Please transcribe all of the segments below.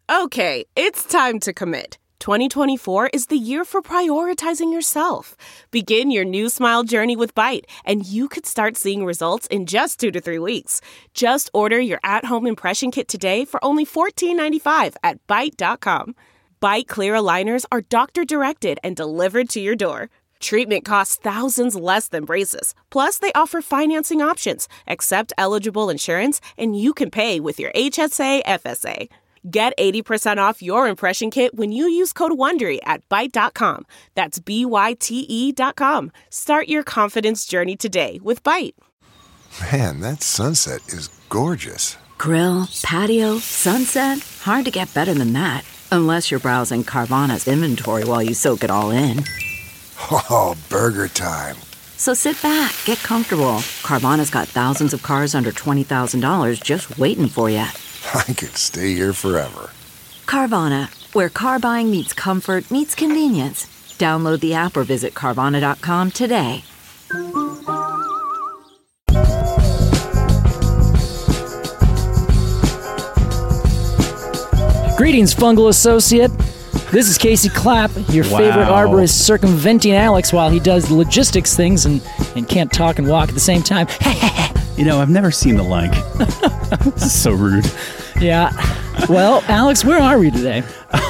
Okay, it's time to commit. 2024 is the year for prioritizing yourself. Begin your new smile journey with Byte, and you could start seeing results in just 2 to 3 weeks. Just order your at-home impression kit today for only $14.95 at Byte.com. Byte Clear aligners are doctor-directed and delivered to your door. Treatment costs thousands less than braces. Plus, they offer financing options, accept eligible insurance, and you can pay with your HSA FSA. Get 80% off your impression kit when you use code WONDERY at Byte.com. That's BYTE.com. Start your confidence journey today with Byte. Man, that sunset is gorgeous. Grill, patio, sunset. Hard to get better than that. Unless you're browsing Carvana's inventory while you soak it all in. Oh, burger time. So sit back, get comfortable. Carvana's got thousands of cars under $20,000 just waiting for you. I could stay here forever. Carvana, where car buying meets comfort, meets convenience. Download the app or visit Carvana.com today. Greetings, fungal associate. This is Casey Clapp, your favorite arborist circumventing Alex while he does logistics things and can't talk and walk at the same time. You know, I've never seen the like. This is so rude. Yeah. Well, Alex, where are we today?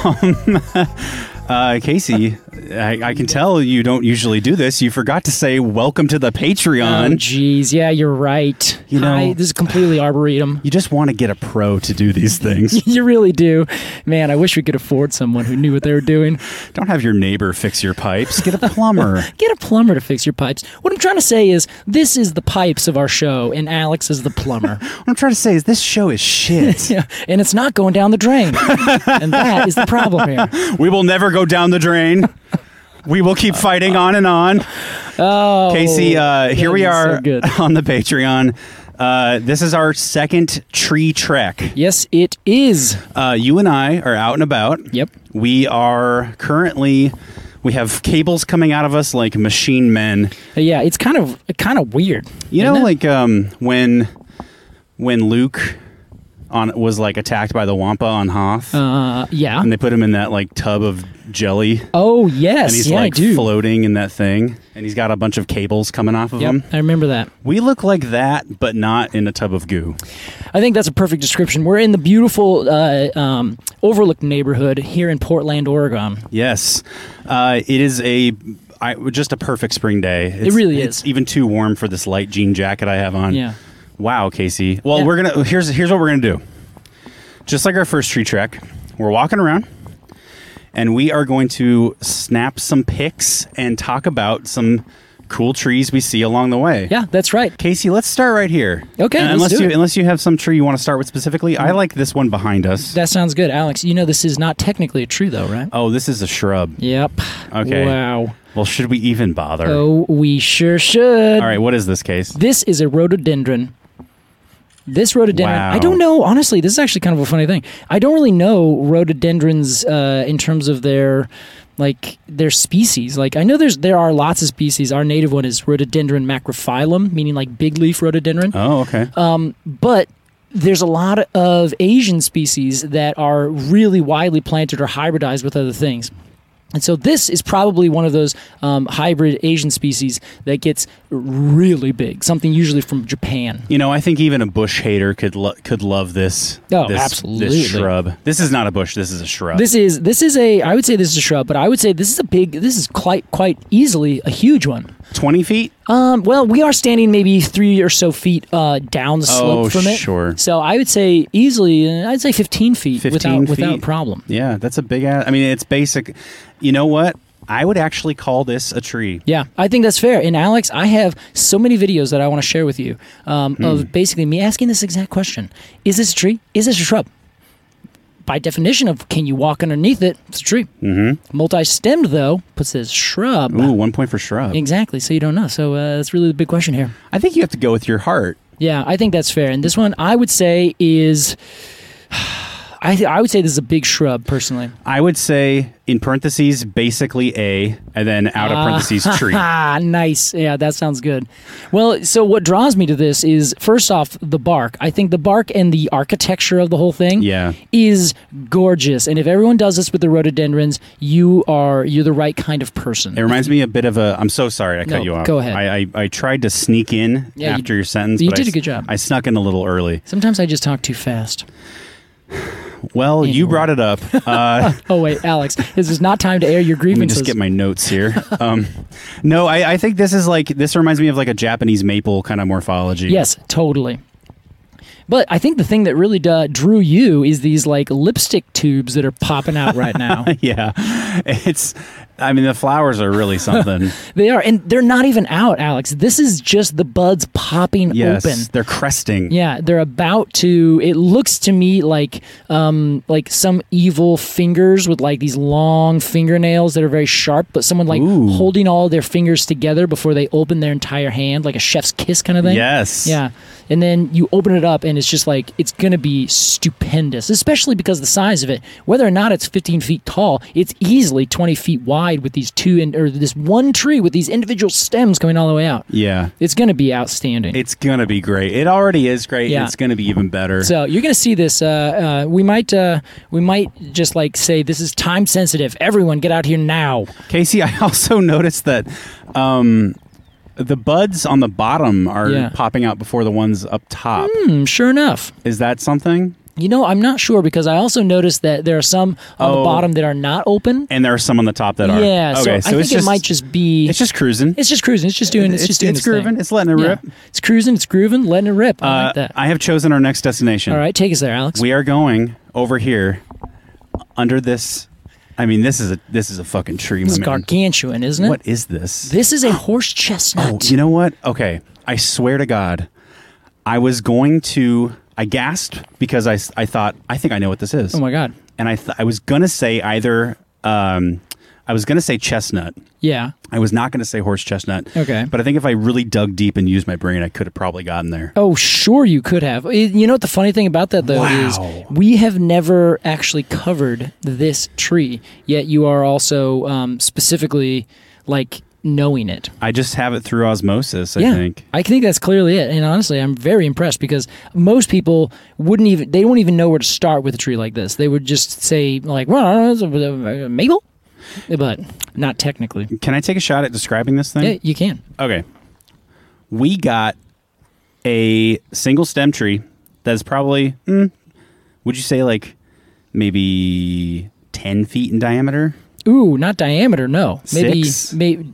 Casey, I can tell you don't usually do this. You forgot to say welcome to the Patreon. Oh, geez. Yeah, you're right. You know, Hi, this is completely arboretum. You just want to get a pro to do these things. You really do. Man, I wish we could afford someone who knew what they were doing. Don't have your neighbor fix your pipes. Get a plumber. Get a plumber to fix your pipes. What I'm trying to say is this is the pipes of our show, and Alex is the plumber. What I'm trying to say is this show is shit. Yeah, and it's not going down the drain. And that is the problem here. We will never go down the drain. We will keep fighting on and on. Oh, Casey, here we are so on the Patreon. This is our second tree trek. Yes, it is. You and I are out and about. Yep. We are currently... We have cables coming out of us like machine men. Yeah, it's kind of weird. You know, like when Luke was like attacked by the Wampa on Hoth. Yeah. And they put him in that like tub of jelly. Oh yes, and he's yeah, like I do. floating in that thing, and he's got a bunch of cables coming off of him. I remember that. We look like that, but not in a tub of goo. I think that's a perfect description. We're in the beautiful overlooked neighborhood here in Portland, Oregon. Yes, it is just a perfect spring day. It really is. It's even too warm for this light jean jacket I have on. Yeah. Wow, Casey. Well, here's what we're gonna do. Just like our first tree trek, we're walking around, and we are going to snap some pics and talk about some cool trees we see along the way. Yeah, that's right. Casey, let's start right here. Okay, unless you have some tree you want to start with specifically. I like this one behind us. That sounds good, Alex. You know this is not technically a tree, though, right? Oh, this is a shrub. Yep. Okay. Wow. Well, should we even bother? Oh, we sure should. All right, what is this, Case? This is a rhododendron. This rhododendron, wow. I don't know, honestly, this is actually kind of a funny thing. I don't really know rhododendrons in terms of their species. Like, I know there are lots of species. Our native one is Rhododendron macrophyllum, meaning like big leaf rhododendron. Oh, okay. But there's a lot of Asian species that are really widely planted or hybridized with other things. And so this is probably one of those hybrid Asian species that gets really big, something usually from Japan. You know, I think even a bush hater could love this. Oh, absolutely. This shrub. This is not a bush. This is a shrub. This is a. I would say this is a shrub, but I would say this is quite easily a huge one. 20 feet? Well, we are standing maybe 3 or so feet down the slope from it. Sure. So I would say easily, I'd say 15 feet, 15 feet. without problem. Yeah, that's a big ass. I mean, it's basic. You know what? I would actually call this a tree. Yeah, I think that's fair. And Alex, I have so many videos that I want to share with you of basically me asking this exact question. Is this a tree? Is this a shrub? By definition of can you walk underneath it, it's a tree. Mm-hmm. Multi-stemmed, though, puts it as shrub. Ooh, 1 point for shrub. Exactly, so you don't know. So that's really the big question here. I think you have to go with your heart. Yeah, I think that's fair. And this one, I would say, is... I would say this is a big shrub, personally. I would say in parentheses, basically a, and then out of parentheses, tree. Nice. Yeah, that sounds good. Well, so what draws me to this is, first off, the bark. I think the bark and the architecture of the whole thing is gorgeous. And if everyone does this with the rhododendrons, you're the right kind of person. It reminds me a bit of a. I'm so sorry I cut you off. Go ahead. I tried to sneak in after your sentence. You but did a good job. I snuck in a little early. Sometimes I just talk too fast. Well, Anyway. you brought it up. Oh, wait, Alex, this is not time to air your Let me grievances. just get my notes here. No, I think this reminds me of like a Japanese maple kind of morphology. Yes, totally. But I think the thing that really drew you is these like lipstick tubes that are popping out right now. Yeah. The flowers are really something. They are, and they're not even out, Alex. This is just the buds popping open. They're cresting. Yeah, they're about to. It looks to me like some evil fingers with like these long fingernails that are very sharp, but someone like holding all their fingers together before they open their entire hand, like a chef's kiss kind of thing. Yes. Yeah. And then you open it up, and it's just like, it's going to be stupendous, especially because the size of it. Whether or not it's 15 feet tall, it's easily 20 feet wide with these this one tree with these individual stems coming all the way out. Yeah. It's going to be outstanding. It's going to be great. It already is great. Yeah. And it's going to be even better. So you're going to see this. We might just like say, this is time sensitive. Everyone get out here now. Casey, I also noticed that the buds on the bottom are popping out before the ones up top. Sure enough. Is that something? I'm not sure, because I also noticed that there are some on the bottom that are not open. And there are some on the top that are. Yeah, okay, so I think it might just be... It's just cruising. It's just cruising. It's just doing its grooving. thing. It's letting it rip. It's cruising. It's grooving. Letting it rip. I like that. I have chosen our next destination. All right, take us there, Alex. We are going over here under this... this is a fucking tree. This is gargantuan, isn't it? What is this? This is a horse chestnut. Oh, you know what? Okay, I swear to God, I gasped because I thought, I think I know what this is. Oh my God. And I was gonna say either I was gonna say chestnut. Yeah. I was not gonna say horse chestnut. Okay. But I think if I really dug deep and used my brain, I could have probably gotten there. Oh, sure you could have. You know what the funny thing about that, though, is we have never actually covered this tree, yet you are also specifically, like, knowing it. I just have it through osmosis, I think. I think that's clearly it. And honestly, I'm very impressed, because most people wouldn't even know where to start with a tree like this. They would just say, like, well, it's a maple? But not technically. Can I take a shot at describing this thing? Yeah, you can. Okay. We got a single stem tree that is probably, would you say like maybe 10 feet in diameter? Ooh, not diameter, no. Maybe 6? maybe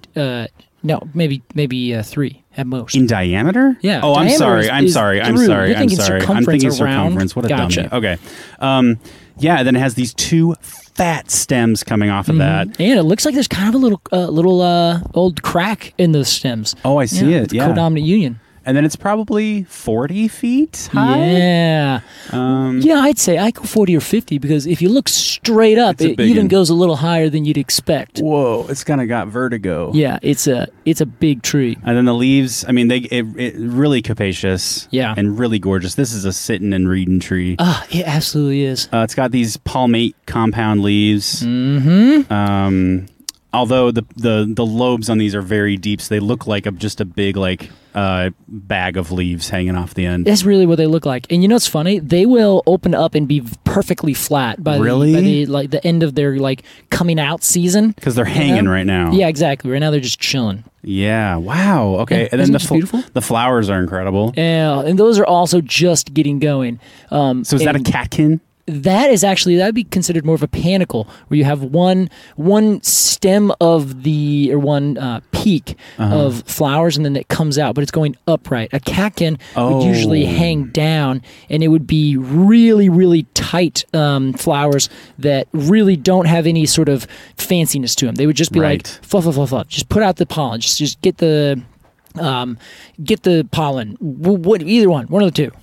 3 at most. In diameter? Yeah. Oh, I'm sorry. I'm sorry. You're thinking circumference around. What a Gotcha. dummy. Okay. Yeah, then it has these 2 fat stems coming off of that. And it looks like there's kind of a little old crack in those stems. Oh, I see it. Yeah. Codominant union. And then it's probably 40 feet high? Yeah. Yeah, I'd say I go 40 or 50, because if you look straight up, it even goes a little higher than you'd expect. Whoa, it's kind of got vertigo. Yeah, it's a big tree. And then the leaves, it really capacious. Yeah. And really gorgeous. This is a sitting and reading tree. It absolutely is. It's got these palmate compound leaves. Mm-hmm. Although the lobes on these are very deep, so they look like just a big bag of leaves hanging off the end. That's really what they look like. And you know what's funny? They will open up and be perfectly flat by the end of their coming out season. Because they're hanging right now. Yeah, exactly. Right now they're just chilling. Yeah. Wow. Okay. Yeah, and then beautiful? The flowers are incredible. Yeah, and those are also just getting going. So is that a catkin? That'd be considered more of a panicle, where you have one stem of one peak of flowers, and then it comes out, but it's going upright. A catkin would usually hang down, and it would be really, really tight flowers that really don't have any sort of fanciness to them. They would just be like fluff, fluff, fluff, fluff. Just put out the pollen. Just get the pollen. Either one of the two.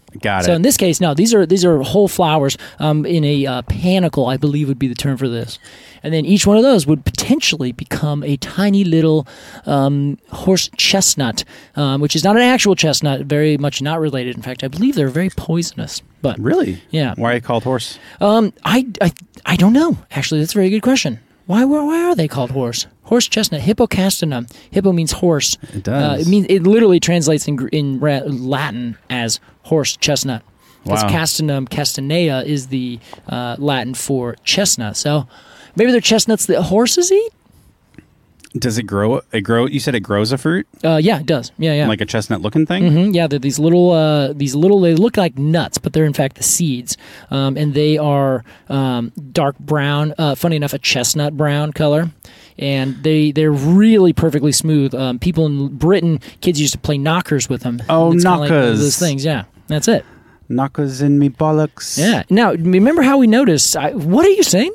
Got So it. in this case, no, these are whole flowers in a panicle, I believe would be the term for this. And then each one of those would potentially become a tiny little horse chestnut, which is not an actual chestnut, very much not related. In fact, I believe they're very poisonous. But Really? Yeah. Why are they called horse? I don't know. Actually, that's a very good question. Why are they called horse? Horse chestnut, hippocastanum. Hippo means horse. It does. It literally translates in Latin as horse chestnut. Because Wow. castanum, castanea is the Latin for chestnut. So maybe they're chestnuts that horses eat. Does it grow? You said it grows a fruit, Yeah, it does. Yeah. like a chestnut-looking thing. Mhm, yeah, they're these little. They look like nuts, but they're in fact the seeds, and they are dark brown. Funny enough, a chestnut brown color, and they're really perfectly smooth. People in Britain, kids used to play knockers with them. Oh, It's kinda like one of knockers. those things. Yeah, that's it. Knockers in me bollocks. Yeah. Now, remember how we noticed? What are you saying?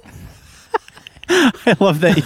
I love that.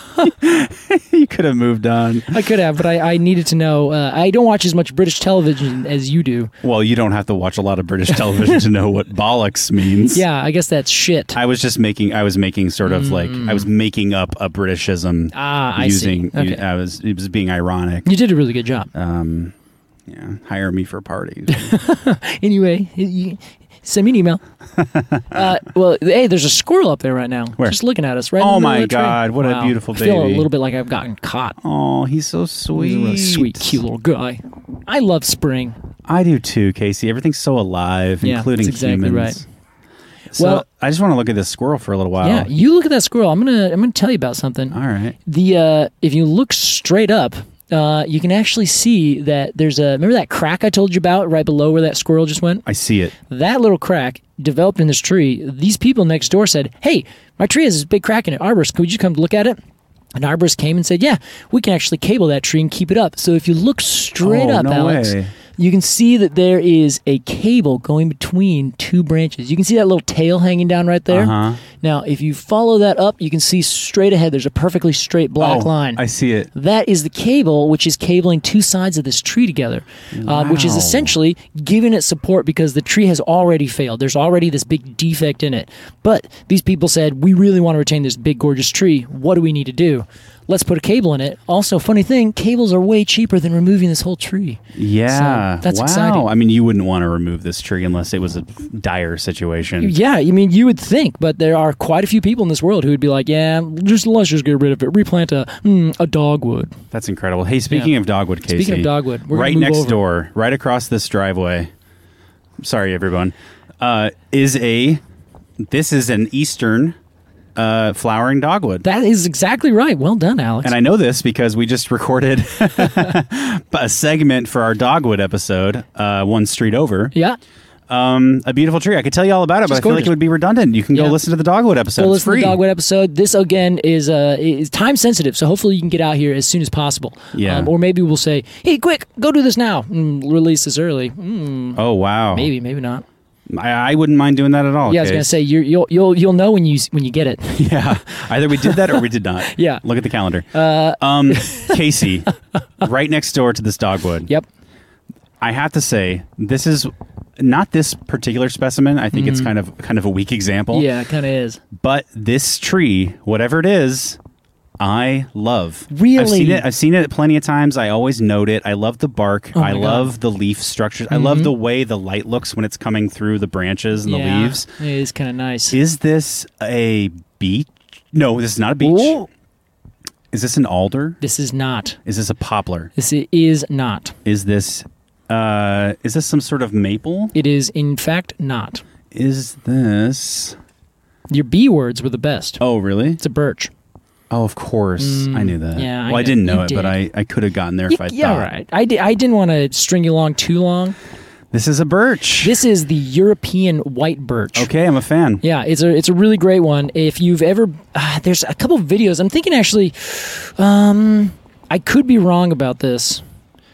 You could have moved on. I could have, but I needed to know. I don't watch as much British television as you do. Well, you don't have to watch a lot of British television to know what bollocks means. Yeah, I guess that's shit. I was making sort of like I was making up a Britishism. I see. Okay. It was being ironic. You did a really good job. Yeah, hire me for parties. Anyway, send me an email. Well, hey, there's a squirrel up there right now. Where? Just looking at us right Oh in the middle my of the tree. God, what a Wow. beautiful I feel a baby. little bit like I've gotten caught. Oh, he's so sweet. He's a really sweet, cute little guy. I love spring. I do too, Casey. Everything's so alive, Yeah, including that's exactly humans. right. So Well- I just want to look at this squirrel for a little while. Yeah, you look at that squirrel. I'm gonna tell you about something. All right. If you look straight up, you can actually see that there's remember that crack I told you about right below where that squirrel just went? I see it. That little crack developed in this tree. These people next door said, "Hey, my tree has this big crack in it. Arborist, could you come look at it?" An arborist came and said, "Yeah, we can actually cable that tree and keep it up." So if you look straight Oh, up, no Alex, way. you can see that there is a cable going between two branches. You can see that little tail hanging down right there. Uh-huh. Now, if you follow that up, you can see straight ahead. There's a perfectly straight black line. I see it. That is the cable which is cabling two sides of this tree together, which is Wow. essentially giving it support because the tree has already failed. There's already this big defect in it. But these people said, we really want to retain this big, gorgeous tree. What do we need to do? Let's put a cable in it. Also, funny thing, cables are way cheaper than removing this whole tree. Yeah. So, that's wow. exciting. I mean, you wouldn't want to remove this tree unless it was a dire situation. Yeah, I mean, you would think, but there are quite a few people in this world who would be like, yeah, let's just get rid of it. Replant a dogwood. That's incredible. Hey, speaking of dogwood, Casey. Speaking of dogwood, we're gonna right move next over. door, right across this driveway. Sorry, everyone. This is an eastern flowering dogwood. That is exactly right. Well done, Alex. And I know this because we just recorded a segment for our dogwood episode, one street over. yeah. A beautiful tree. I could tell you all about it, but I Just feel like gorgeous. it would be redundant. You can go Yeah. listen to the dogwood episode. Go It's listen to free. the Dogwood episode. This again is time sensitive, so hopefully you can get out here as soon as possible. Yeah. Or maybe we'll say, "Hey, quick, go do this now." Release this early. Oh wow. Maybe not. I wouldn't mind doing that at all. Yeah, I was gonna Case. say you'll know when you get it. Yeah. Either we did that or we did not. Yeah. Look at the calendar. Casey, right next door to this dogwood. Yep. I have to say, this is not this particular specimen. I think it's kind of a weak example. Mm-hmm. Yeah, it kind of is. But this tree, whatever it is, I love. Really? I've seen it plenty of times. I always note it. I love the bark. Oh my I God. love the leaf structures. I love the way the light looks when it's coming through the branches and the leaves. It is kind of nice. Is this a beech? No, this is not a beech. Ooh, Is this an alder? this is not. Is this a poplar? This is not. Is this some sort of maple? It is in fact not. Is this? Your B words were the best. Oh, really? It's a birch. Oh, of course. I knew that. yeah, Well, I I didn't know. know You it, but did. I could have gotten there if I Yeah, thought. right. I didn't want to string you along too long. This is a birch. This is the European white birch. Okay, I'm a fan. Yeah, it's a really great one. If you've ever, there's a couple of videos. I'm thinking actually, I could be wrong about this,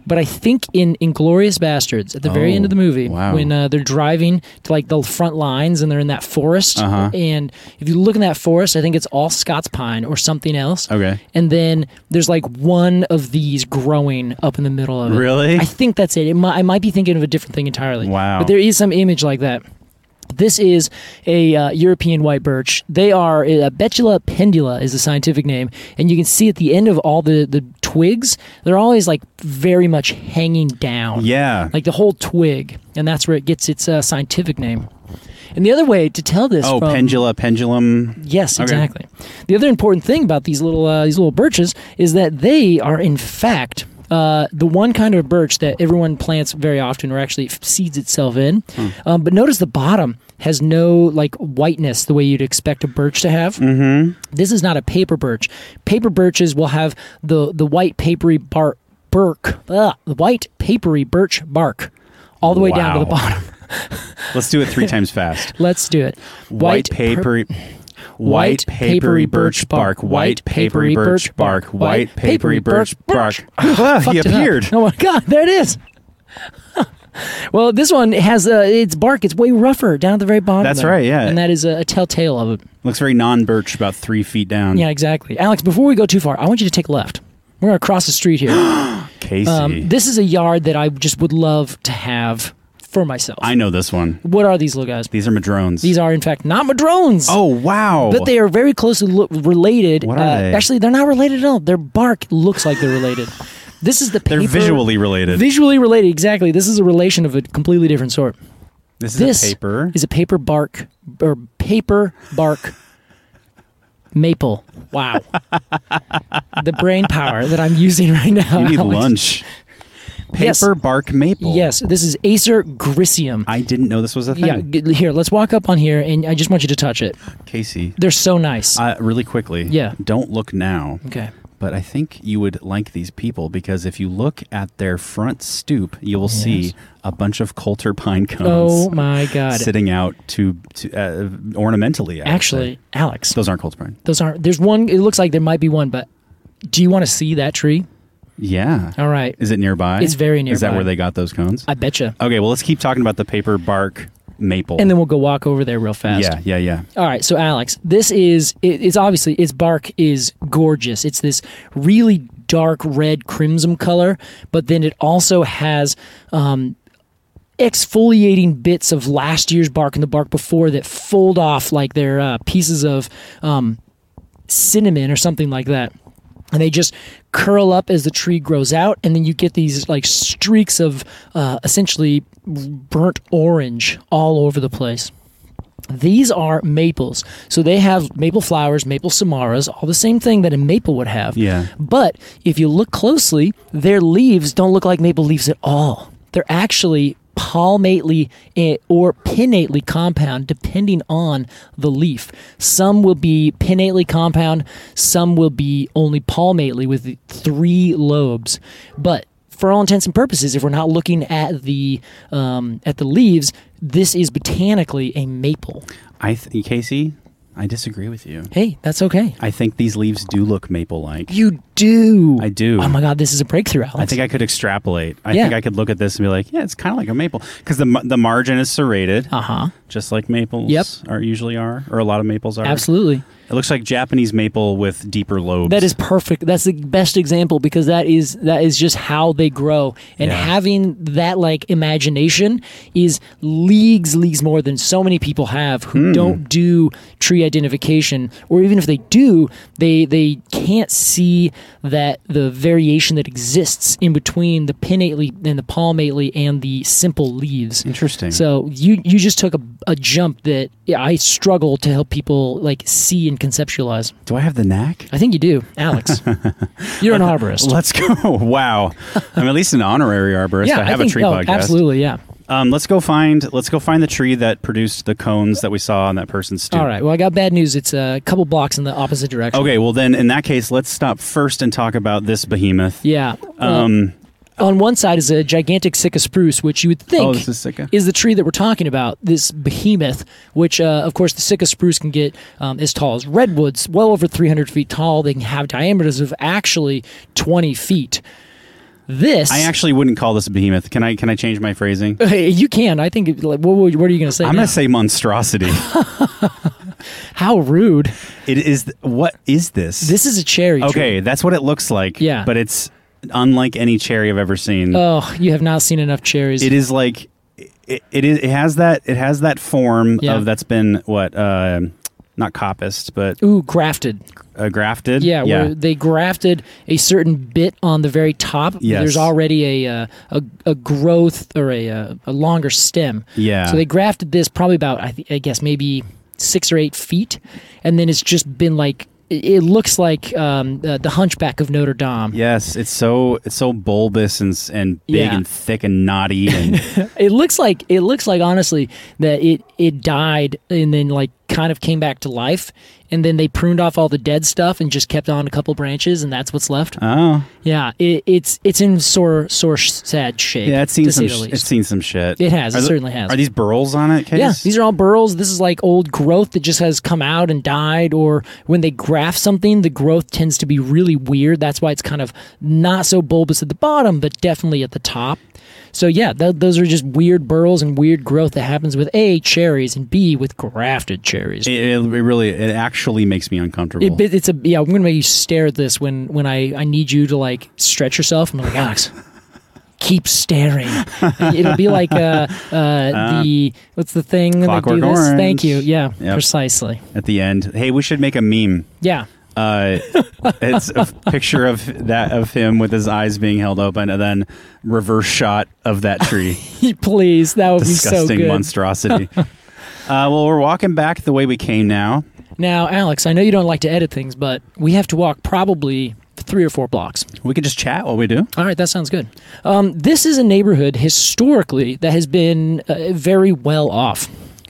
But I think in Inglourious Bastards, at the very end of the movie, wow. when they're driving to like the front lines and they're in that forest, and if you look in that forest, I think it's all Scots pine or something else. Okay. And then there's like one of these growing up in the middle of it. Really? I think that's it. I might be thinking of a different thing entirely. Wow. But there is some image like that. This is a European white birch. They are, Betula pendula is the scientific name, and you can see at the end of all the twigs, they're always like very much hanging down. Yeah. Like the whole twig, and that's where it gets its scientific name. And the other way to tell this pendulum. Yes, Okay. exactly. The other important thing about these little birches is that they are, in fact, the one kind of birch that everyone plants very often or actually seeds itself in. But notice the bottom has no like whiteness the way you'd expect a birch to have. Mm-hmm. This is not a paper birch. Paper birches will have the white papery the white papery birch bark all the way down to the bottom. Let's do it 3 times fast. Let's do it. White papery birch bark. White papery birch bark. White papery birch bark. He appeared. Oh my God, there it is. Well, this one has its bark. It's way rougher down at the very bottom. That's there. right, yeah. And that is a telltale of it. Looks very non-birch, about 3 feet down. Yeah, exactly. Alex, before we go too far, I want you to take a left. We're going to cross the street here. Casey. This is a yard that I just would love to have for myself. I know this one. What are these little guys? These are madrones. These are, in fact, not madrones. Oh, wow. But they are very closely related. What are they? Actually, they're not related at all. Their bark looks like they're related. This is the paper. They're visually related. Visually related, exactly. This is a relation of a completely different sort. This is a paper. Is a paper bark or paper bark maple. Wow. The brain power that I'm using right now. You need Alex. lunch. Paper Yes. bark maple. Yes, this is Acer gricium. I didn't know this was a thing. Yeah, here, let's walk up on here, and I just want you to touch it. Casey. They're so nice. Really quickly. Yeah. Don't look now. Okay. But I think you would like these people because if you look at their front stoop, you will see a bunch of Coulter pine cones. Oh my God. Sitting out to ornamentally. I would Actually, say. Alex, Those aren't Coulter pine. those aren't. There's one. It looks like there might be one, but do you want to see that tree? Yeah. All right. Is it nearby? It's very Is that nearby. where they got those cones? I betcha. Okay, well, let's keep talking about the paper bark maple. And then we'll go walk over there real fast. Yeah. All right. So, Alex, this is. It's obviously its bark is gorgeous. It's this really dark red crimson color, but then it also has exfoliating bits of last year's bark and the bark before that fold off like they're pieces of cinnamon or something like that. And they just curl up as the tree grows out, and then you get these like streaks of essentially burnt orange all over the place. These are maples. So they have maple flowers, maple samaras, all the same thing that a maple would have. Yeah. But if you look closely, their leaves don't look like maple leaves at all. They're actually palmately or pinnately compound depending on the leaf. Some will be pinnately compound, some will be only palmately with 3 lobes. But for all intents and purposes, if we're not looking at the leaves, this is botanically a maple. Casey, I disagree with you. Hey, that's okay. I think these leaves do look maple-like. You do. I do. Oh my God, this is a breakthrough, Alex. I think I could extrapolate. I Yeah. think I could look at this and be like, yeah, it's kind of like a maple. Because the margin is serrated, Uh-huh. just like maples Yep. usually are, or a lot of maples are. Absolutely. It looks like Japanese maple with deeper lobes. That is perfect. That's the best example because that is just how they grow. And Yeah. having that like imagination is leagues more than so many people have who don't do tree identification, or even if they do, they can't see that the variation that exists in between the pinnately and the palmately and the simple leaves. Interesting. So you just took a jump that I struggle to help people like see and conceptualize. Do I have the knack? I think you do, Alex. You're an arborist. Let's go. Wow. I'm at least an honorary arborist. I have a tree podcast. Absolutely, yeah. Let's go find the tree that produced the cones that we saw on that person's stoop. All right. Well, I got bad news. It's a couple blocks in the opposite direction. Okay, well then in that case, let's stop first and talk about this behemoth. Yeah. On one side is a gigantic Sitka spruce, which you would think this is Sitka? is the tree that we're talking about, this behemoth, which, of course, the Sitka spruce can get as tall as redwoods, well over 300 feet tall. They can have diameters of actually 20 feet. This I actually wouldn't call this a behemoth. Can I change my phrasing? you can. I think. What are you going to say? I'm now? going to say monstrosity. How rude. It is. What is this? This is a cherry tree. Okay, that's what it looks like. Yeah. But it's unlike any cherry I've ever seen. Oh, you have not seen enough cherries. It is like it has that form Yeah. of that's been what not coppiced, but Ooh, grafted. grafted. Yeah, where they grafted a certain bit on the very top. Yes. There's already a growth or a longer stem. Yeah. So they grafted this probably about I guess maybe 6 or 8 feet, and then it's just been like it looks like the Hunchback of Notre Dame. Yes, it's so bulbous and big Yeah. and thick and knotty and It looks like honestly that it died and then like kind of came back to life, and then they pruned off all the dead stuff and just kept on a couple branches, and that's what's left. oh Yeah, it's in sore sad shape. yeah, it's seen to some say the least. it's seen some shit. It has. It Are certainly has. Are these burls on it, Case? Yeah, these are all burls. This is like old growth that just has come out and died, or when they graft something, the growth tends to be really weird. That's why it's kind of not so bulbous at the bottom, but definitely at the top. So yeah, those are just weird burls and weird growth that happens with A, cherries, and B, with grafted cherries. It actually makes me uncomfortable. I'm gonna make you stare at this when I need you to like stretch yourself. I'm like, Alex, keep staring. And it'll be like the what's the thing that Clockwork do this? Orange. Thank you. Yeah, Yep. precisely. At the end, hey, we should make a meme. Yeah. It's a picture of him with his eyes being held open, and then reverse shot of that tree. Please, that would be so Disgusting good. monstrosity. Well, we're walking back the way we came now. Now, Alex, I know you don't like to edit things, but we have to walk probably 3 or 4 blocks. We can just chat while we do. All right, that sounds good. This is a neighborhood historically that has been very well off.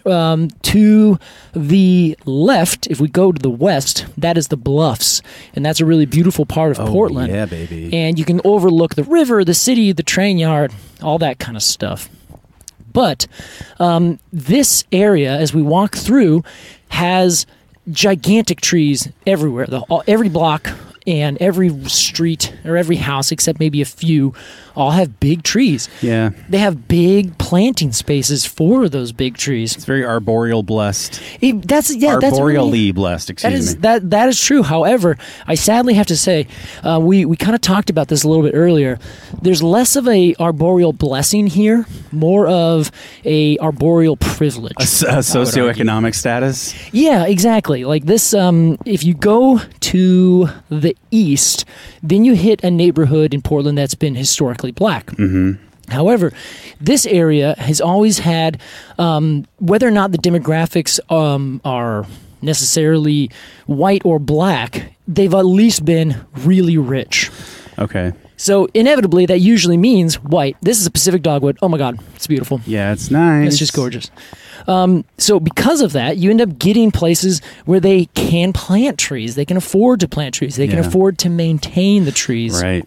To the left, if we go to the west, that is the Bluffs, and that's a really beautiful part of Portland. Yeah, baby. And you can overlook the river, the city, the train yard, all that kind of stuff. But this area, as we walk through, has gigantic trees everywhere. Every block and every street or every house, except maybe a few, all have big trees. Yeah. They have big planting spaces for those big trees. It's very arboreal blessed. Arboreally blessed, excuse me. That is true. However, I sadly have to say, we kind of talked about this a little bit earlier. There's less of a arboreal blessing here, more of a arboreal privilege. A socioeconomic status. Yeah, exactly. Like this, if you go to the east, then you hit a neighborhood in Portland that's been historically black. Mm-hmm. However, this area has always had, whether or not the demographics are necessarily white or black, they've at least been really rich. Okay. So inevitably, that usually means white. This is a Pacific dogwood. Oh my God, it's beautiful. Yeah, it's nice. It's just gorgeous. So because of that, you end up getting places where they can plant trees. They can afford to plant trees. They can Yeah. afford to maintain the trees. Right.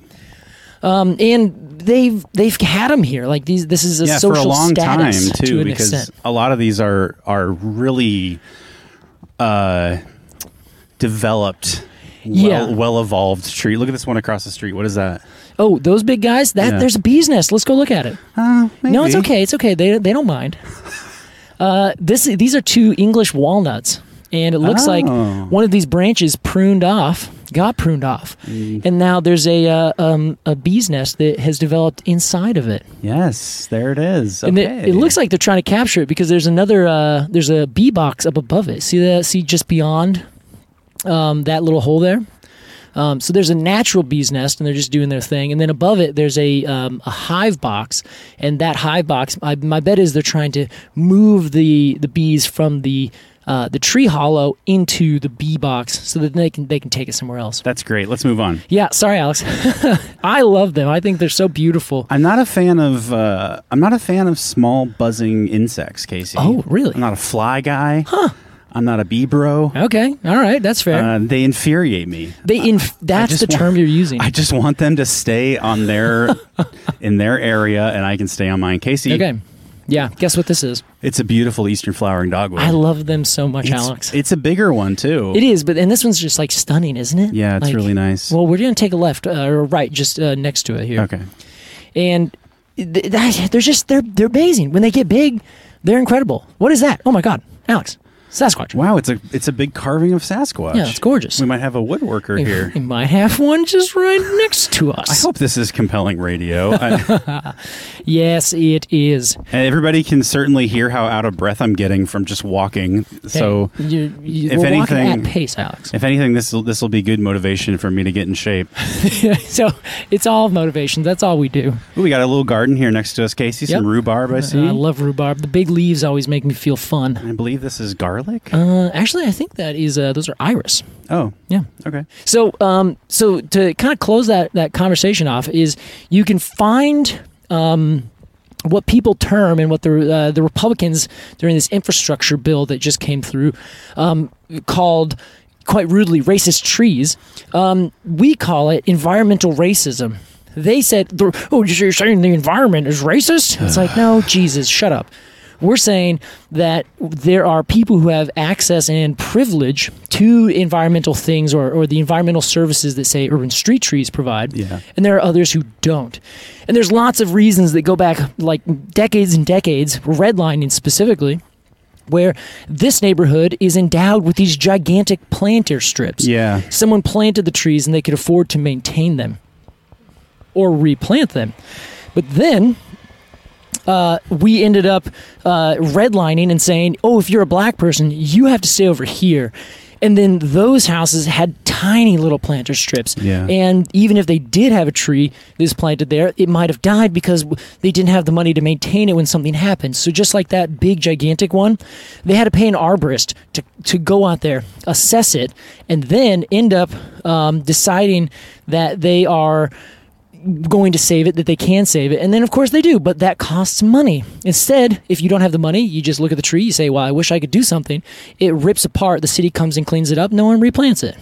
And they've had them here. Like this is a social for a long time status too, to an because extent. a lot of these are really developed, well evolved tree. Look at this one across the street. What is that? Oh, those big guys? Yeah. There's a bee's nest. Let's go look at it. Maybe. No, it's okay. It's okay. They don't mind. These are 2 English walnuts, and it looks like one of these branches got pruned off, and now there's a bee's nest that has developed inside of it. Yes, there it is. Okay. And it looks like they're trying to capture it because there's there's a bee box up above it. See that? See just beyond that little hole there. So there's a natural bee's nest, and they're just doing their thing. And then above it, there's a hive box, and that hive box, my bet is they're trying to move the bees from the tree hollow into the bee box so that they can take it somewhere else. That's great. Let's move on. Yeah, sorry, Alex. I love them. I think they're so beautiful. I'm not a fan of small buzzing insects, Casey. Oh, really? I'm not a fly guy. Huh. I'm not a bee bro. Okay, all right, that's fair. They infuriate me. That's the term you're using. I just want them to stay on in their area, and I can stay on mine. Casey, okay. Yeah, guess what this is? It's a beautiful Eastern flowering dogwood. I love them so much, Alex. It's a bigger one, too. It is, and this one's just like stunning, isn't it? Yeah, it's really nice. Well, we're going to take a left or right just next to it here. Okay. And they're amazing. When they get big, they're incredible. What is that? Oh my God, Alex. Sasquatch. Wow, it's a big carving of Sasquatch. Yeah, it's gorgeous. We might have a woodworker here. We might have one just right next to us. I hope this is compelling radio. Yes, it is. And everybody can certainly hear how out of breath I'm getting from just walking. So, if we're walking at pace, Alex. If anything, this will be good motivation for me to get in shape. So it's all motivation. That's all we do. Ooh, we got a little garden here next to us, Casey. Some rhubarb, I see. I love rhubarb. The big leaves always make me feel fun. I believe this is garlic. Actually, I think that is those are iris. Oh, yeah. Okay. So, so to kind of close that conversation off, is you can find what people term and what the Republicans during this infrastructure bill that just came through called, quite rudely, racist trees. We call it environmental racism. They said, "Oh, you're saying the environment is racist?" It's like, no, Jesus, shut up. We're saying that there are people who have access and privilege to environmental things or the environmental services that, say, urban street trees provide, and there are others who don't. And there's lots of reasons that go back like decades and decades, redlining specifically, where this neighborhood is endowed with these gigantic planter strips. Yeah. Someone planted the trees and they could afford to maintain them or replant them. But then we ended up redlining and saying, oh, if you're a black person, you have to stay over here. And then those houses had tiny little planter strips. Yeah. And even if they did have a tree that was planted there, it might have died because they didn't have the money to maintain it when something happened. So just like that big, gigantic one, they had to pay an arborist to go out there, assess it, and then end up deciding that they are going to save it, that they can save it, and then of course they do, but that costs money. Instead, if you don't have the money, you just look at the tree, you say, well, I wish I could do something. It rips apart, the city comes and cleans it up, no one replants it.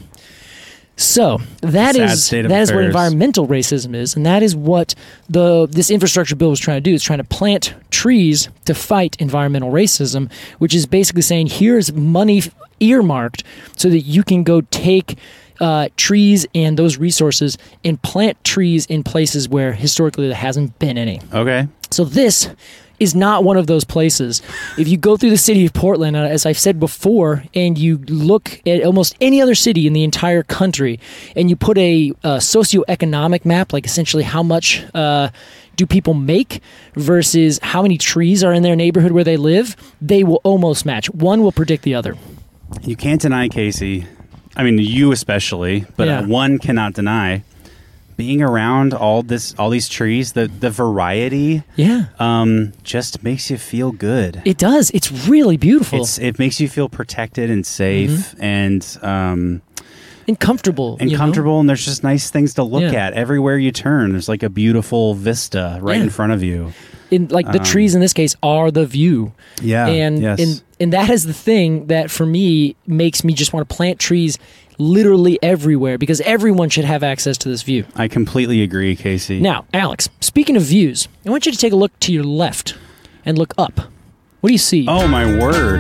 So that is what environmental racism is, and that is what this infrastructure bill was trying to do. It's trying to plant trees to fight environmental racism, which is basically saying here's money earmarked so that you can go take trees and those resources and plant trees in places where historically there hasn't been any. Okay. So this is not one of those places. If you go through the city of Portland, as I've said before, and you look at almost any other city in the entire country, and you put a socioeconomic map, like essentially how much do people make versus how many trees are in their neighborhood where they live, they will almost match. One will predict the other. You can't deny, Casey, I mean, you especially, but one cannot deny being around all these trees. The variety, just makes you feel good. It does. It's really beautiful. It makes you feel protected and safe and comfortable. And there's just nice things to look at everywhere you turn. There's like a beautiful vista right in front of you. The trees in this case are the view. Yeah. And that is the thing that for me makes me just want to plant trees literally everywhere because everyone should have access to this view. I completely agree, Casey. Now, Alex, speaking of views, I want you to take a look to your left and look up. What do you see? Oh, my word.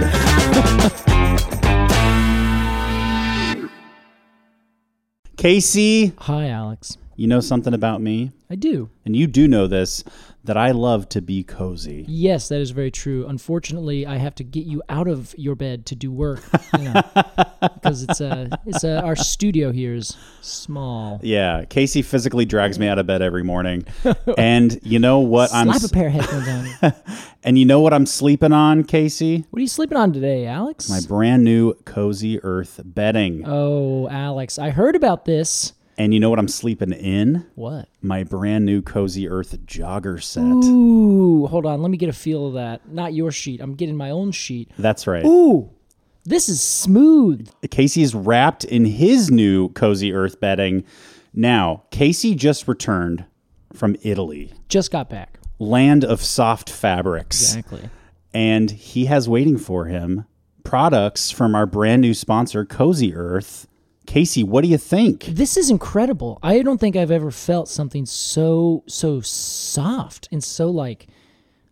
Casey. Hi, Alex. You know something about me? I do. And you do know this, that I love to be cozy. Yes, that is very true. Unfortunately, I have to get you out of your bed to do work, because our studio here is small. Yeah, Casey physically drags me out of bed every morning, and you know what? Slap a pair of headphones on. And you know what I'm sleeping on, Casey? What are you sleeping on today, Alex? My brand new Cozy Earth bedding. Oh, Alex, I heard about this. And you know what I'm sleeping in? What? My brand new Cozy Earth jogger set. Ooh, hold on. Let me get a feel of that. Not your sheet. I'm getting my own sheet. That's right. Ooh, this is smooth. Casey's wrapped in his new Cozy Earth bedding. Now, Casey just returned from Italy. Just got back. Land of soft fabrics. Exactly. And he has waiting for him products from our brand new sponsor, Cozy Earth. Casey, what do you think? This is incredible. I don't think I've ever felt something so soft and so like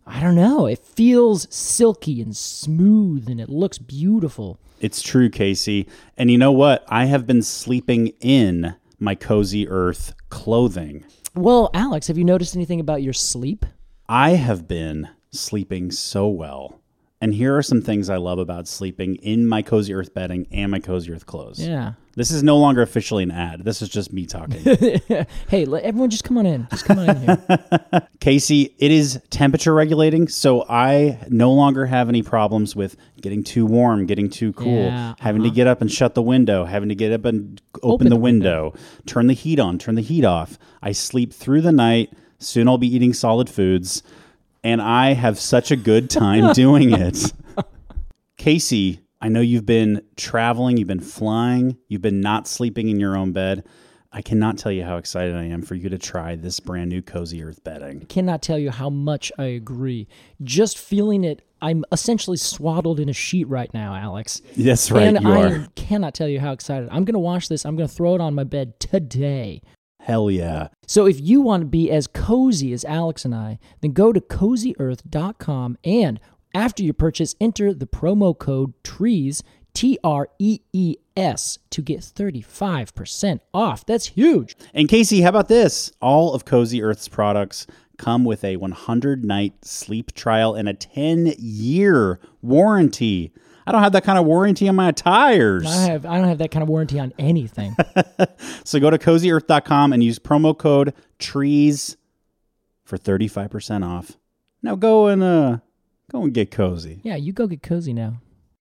I don't know. It feels silky and smooth, and it looks beautiful. It's true, Casey. And you know what? I have been sleeping in my Cozy Earth clothing. Well, Alex, have you noticed anything about your sleep? I have been sleeping so well. And here are some things I love about sleeping in my Cozy Earth bedding and my Cozy Earth clothes. Yeah. This is no longer officially an ad. This is just me talking. Hey, everyone just come on in. Just come on in here. Casey, it is temperature regulating, so I no longer have any problems with getting too warm, getting too cool, having to get up and shut the window, having to get up and open the window, turn the heat on, turn the heat off. I sleep through the night. Soon I'll be eating solid foods. And I have such a good time doing it. Casey, I know you've been traveling, you've been flying, you've been not sleeping in your own bed. I cannot tell you how excited I am for you to try this brand new Cozy Earth bedding. I cannot tell you how much I agree. Just feeling it, I'm essentially swaddled in a sheet right now, Alex. That's right, and you I are. Cannot tell you how excited. I'm going to wash this. I'm going to throw it on my bed today. Hell yeah. So if you want to be as cozy as Alex and I, then go to CozyEarth.com and after you purchase, enter the promo code TREES, TREES, to get 35% off. That's huge. And Casey, how about this? All of Cozy Earth's products come with a 100-night sleep trial and a 10-year warranty. I don't have that kind of warranty on my tires. I don't have that kind of warranty on anything. So go to CozyEarth.com and use promo code TREES for 35% off. Now go and get cozy. Yeah, you go get cozy now.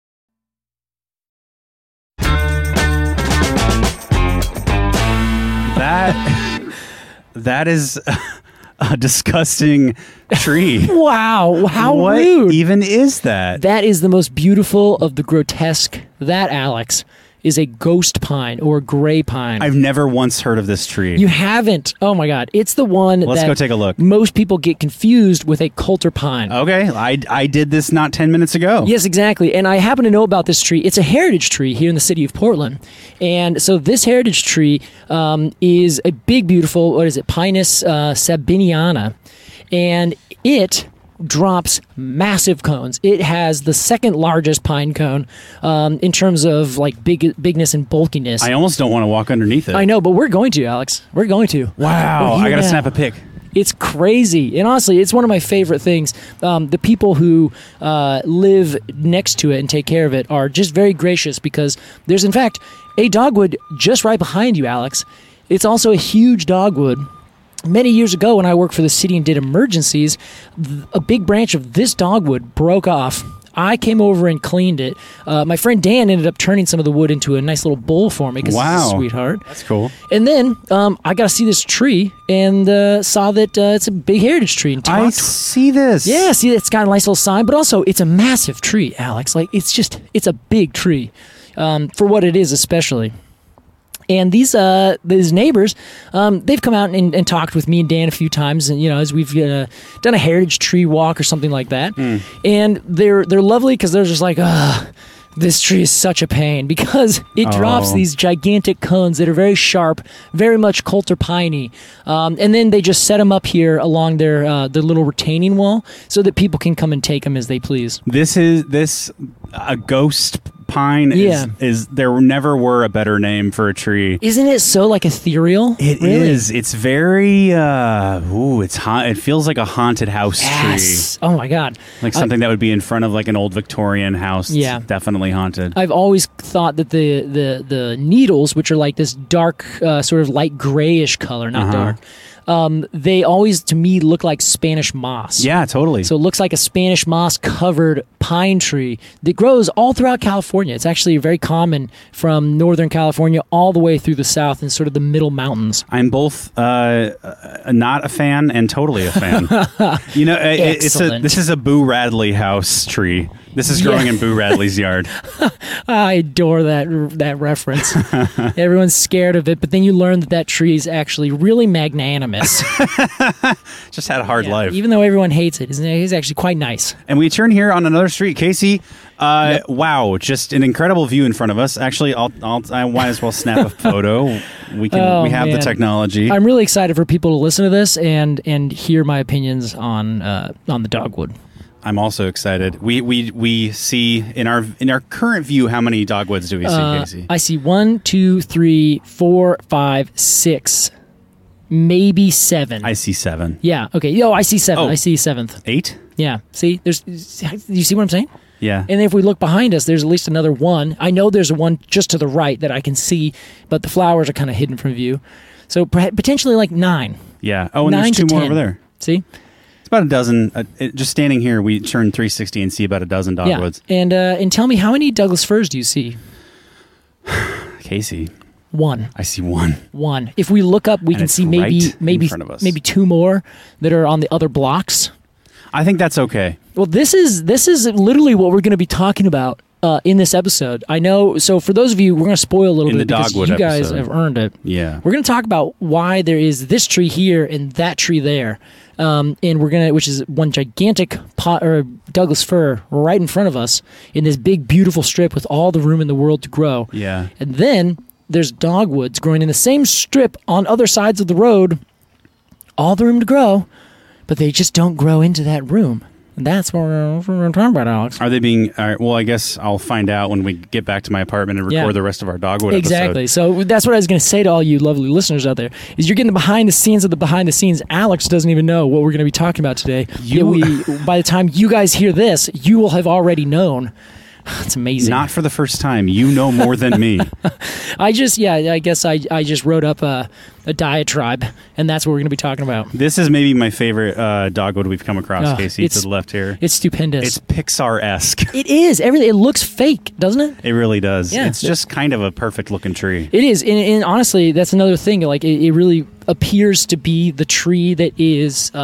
That is a disgusting tree. Wow, how what rude. even is that? That is the most beautiful of the grotesque. That, Alex, is a ghost pine or gray pine. I've never once heard of this tree. You haven't? Oh my God. It's the one Let's go take a look. Most people get confused with a coulter pine. Okay, I did this not 10 minutes ago. Yes, exactly. And I happen to know about this tree. It's a heritage tree here in the city of Portland. And so this heritage tree is a big, beautiful, Pinus sabiniana. And it drops massive cones. It has the second largest pine cone in terms of like bigness and bulkiness. I almost don't want to walk underneath it. I know, but we're going to, Alex. We're going to. Wow, I gotta snap a pic. It's crazy. And honestly, it's one of my favorite things. The people who live next to it and take care of it are just very gracious because there's, in fact, a dogwood just right behind you, Alex. It's also a huge dogwood. Many years ago, when I worked for the city and did emergencies, a big branch of this dogwood broke off. I came over and cleaned it. My friend Dan ended up turning some of the wood into a nice little bowl for me because he's a sweetheart. That's cool. And then I got to see this tree and saw that it's a big heritage tree. And I see this. Yeah, see, it's got a nice little sign, but also it's a massive tree, Alex. Like, it's a big tree for what it is, especially. And these neighbors, they've come out and talked with me and Dan a few times, and as we've done a heritage tree walk or something like that. And they're lovely because they're just like, this tree is such a pain because it drops these gigantic cones that are very sharp, very much coulter piney, and then they just set them up here along their little retaining wall so that people can come and take them as they please. This a ghost pine is there never were a better name for a tree. Isn't it so like ethereal? It is. It's very it feels like a haunted house tree. Oh my God. Like something that would be in front of like an old Victorian house. Yeah. It's definitely haunted. I've always thought that the needles, which are like this dark sort of light grayish color, not dark, they always, to me, look like Spanish moss. Yeah, totally. So it looks like a Spanish moss-covered pine tree that grows all throughout California. It's actually very common from Northern California all the way through the south and sort of the middle mountains. I'm both not a fan and totally a fan. This is a Boo Radley house tree. This is growing in Boo Radley's yard. I adore that reference. Everyone's scared of it, but then you learn that tree is actually really magnanimous. Just had a hard life. Even though everyone hates it, he's actually quite nice. And we turn here on another street. Casey, wow, just an incredible view in front of us. Actually, I might as well snap a photo We can. We have the technology. I'm really excited for people to listen to this and hear my opinions on the dogwood. I'm also excited. We see in our current view, how many dogwoods do we see, Casey? I see 1, 2, 3, 4, 5, 6, maybe 7. I see 7. Yeah. Okay. Yo, I see 7. Oh. I see 7th. 8? Yeah. See, you see what I'm saying? Yeah. And if we look behind us, there's at least another 1. I know there's one just to the right that I can see, but the flowers are kind of hidden from view. So potentially like 9. Yeah. Oh, and 9 there's 2 to more 10. over there. See? It's about a dozen. Just standing here, we turn 360 and see about a dozen dogwoods. Yeah. And tell me, how many Douglas firs do you see? Casey. 1. I see 1. 1. If we look up, we can it's see right in front of us. maybe 2 more that are on the other blocks. I think that's okay. Well, this is literally what we're going to be talking about in this episode. I know. So for those of you, we're going to spoil a little In bit the because dogwood you guys episode. have earned it. Yeah. We're going to talk about why there is this tree here and that tree there, and which is one gigantic pot or Douglas fir right in front of us in this big, beautiful strip with all the room in the world to grow. Yeah. And then there's dogwoods growing in the same strip on other sides of the road, all the room to grow, but they just don't grow into that room. And that's what we're talking about, Alex. Are they being? Well, I guess I'll find out when we get back to my apartment and record the rest of our dogwood exactly. episode. So that's what I was going to say to all you lovely listeners out there, is you're getting the behind the scenes of the behind the scenes. Alex doesn't even know what we're going to be talking about today. By the time you guys hear this, you will have already known. It's amazing. Not for the first time. You know more than me. I guess I just wrote up a diatribe, and that's what we're going to be talking about. This is maybe my favorite dogwood we've come across, Casey, to the left here. It's stupendous. It's Pixar-esque. It is. Everything. It looks fake, doesn't it? It really does. Yeah. It's just kind of a perfect-looking tree. It is. And honestly, that's another thing. Like, it really appears to be the tree that is...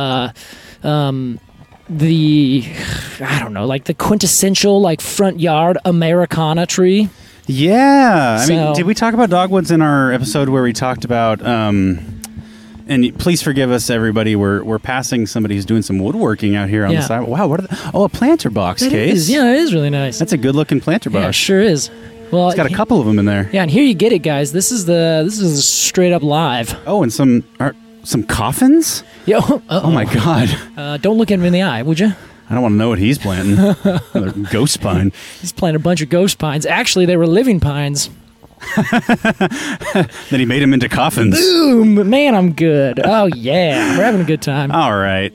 the quintessential like front yard Americana tree. Yeah. I mean, did we talk about dogwoods in our episode where we talked about and please forgive us, everybody. We're passing somebody who's doing some woodworking out here on the side. Wow, what are a planter box case. Yeah, it is really nice. That's a good looking planter box. Yeah, it sure is. Well, it's got a couple of them in there. Yeah, and here you get it, guys. This is straight up live. Oh, and some coffins? Yo, oh my God. Don't look at him in the eye, would you? I don't want to know what he's planting. Another ghost pine. He's planting a bunch of ghost pines. Actually, they were living pines. Then he made them into coffins. Boom! Man, I'm good. Oh yeah, we're having a good time. All right.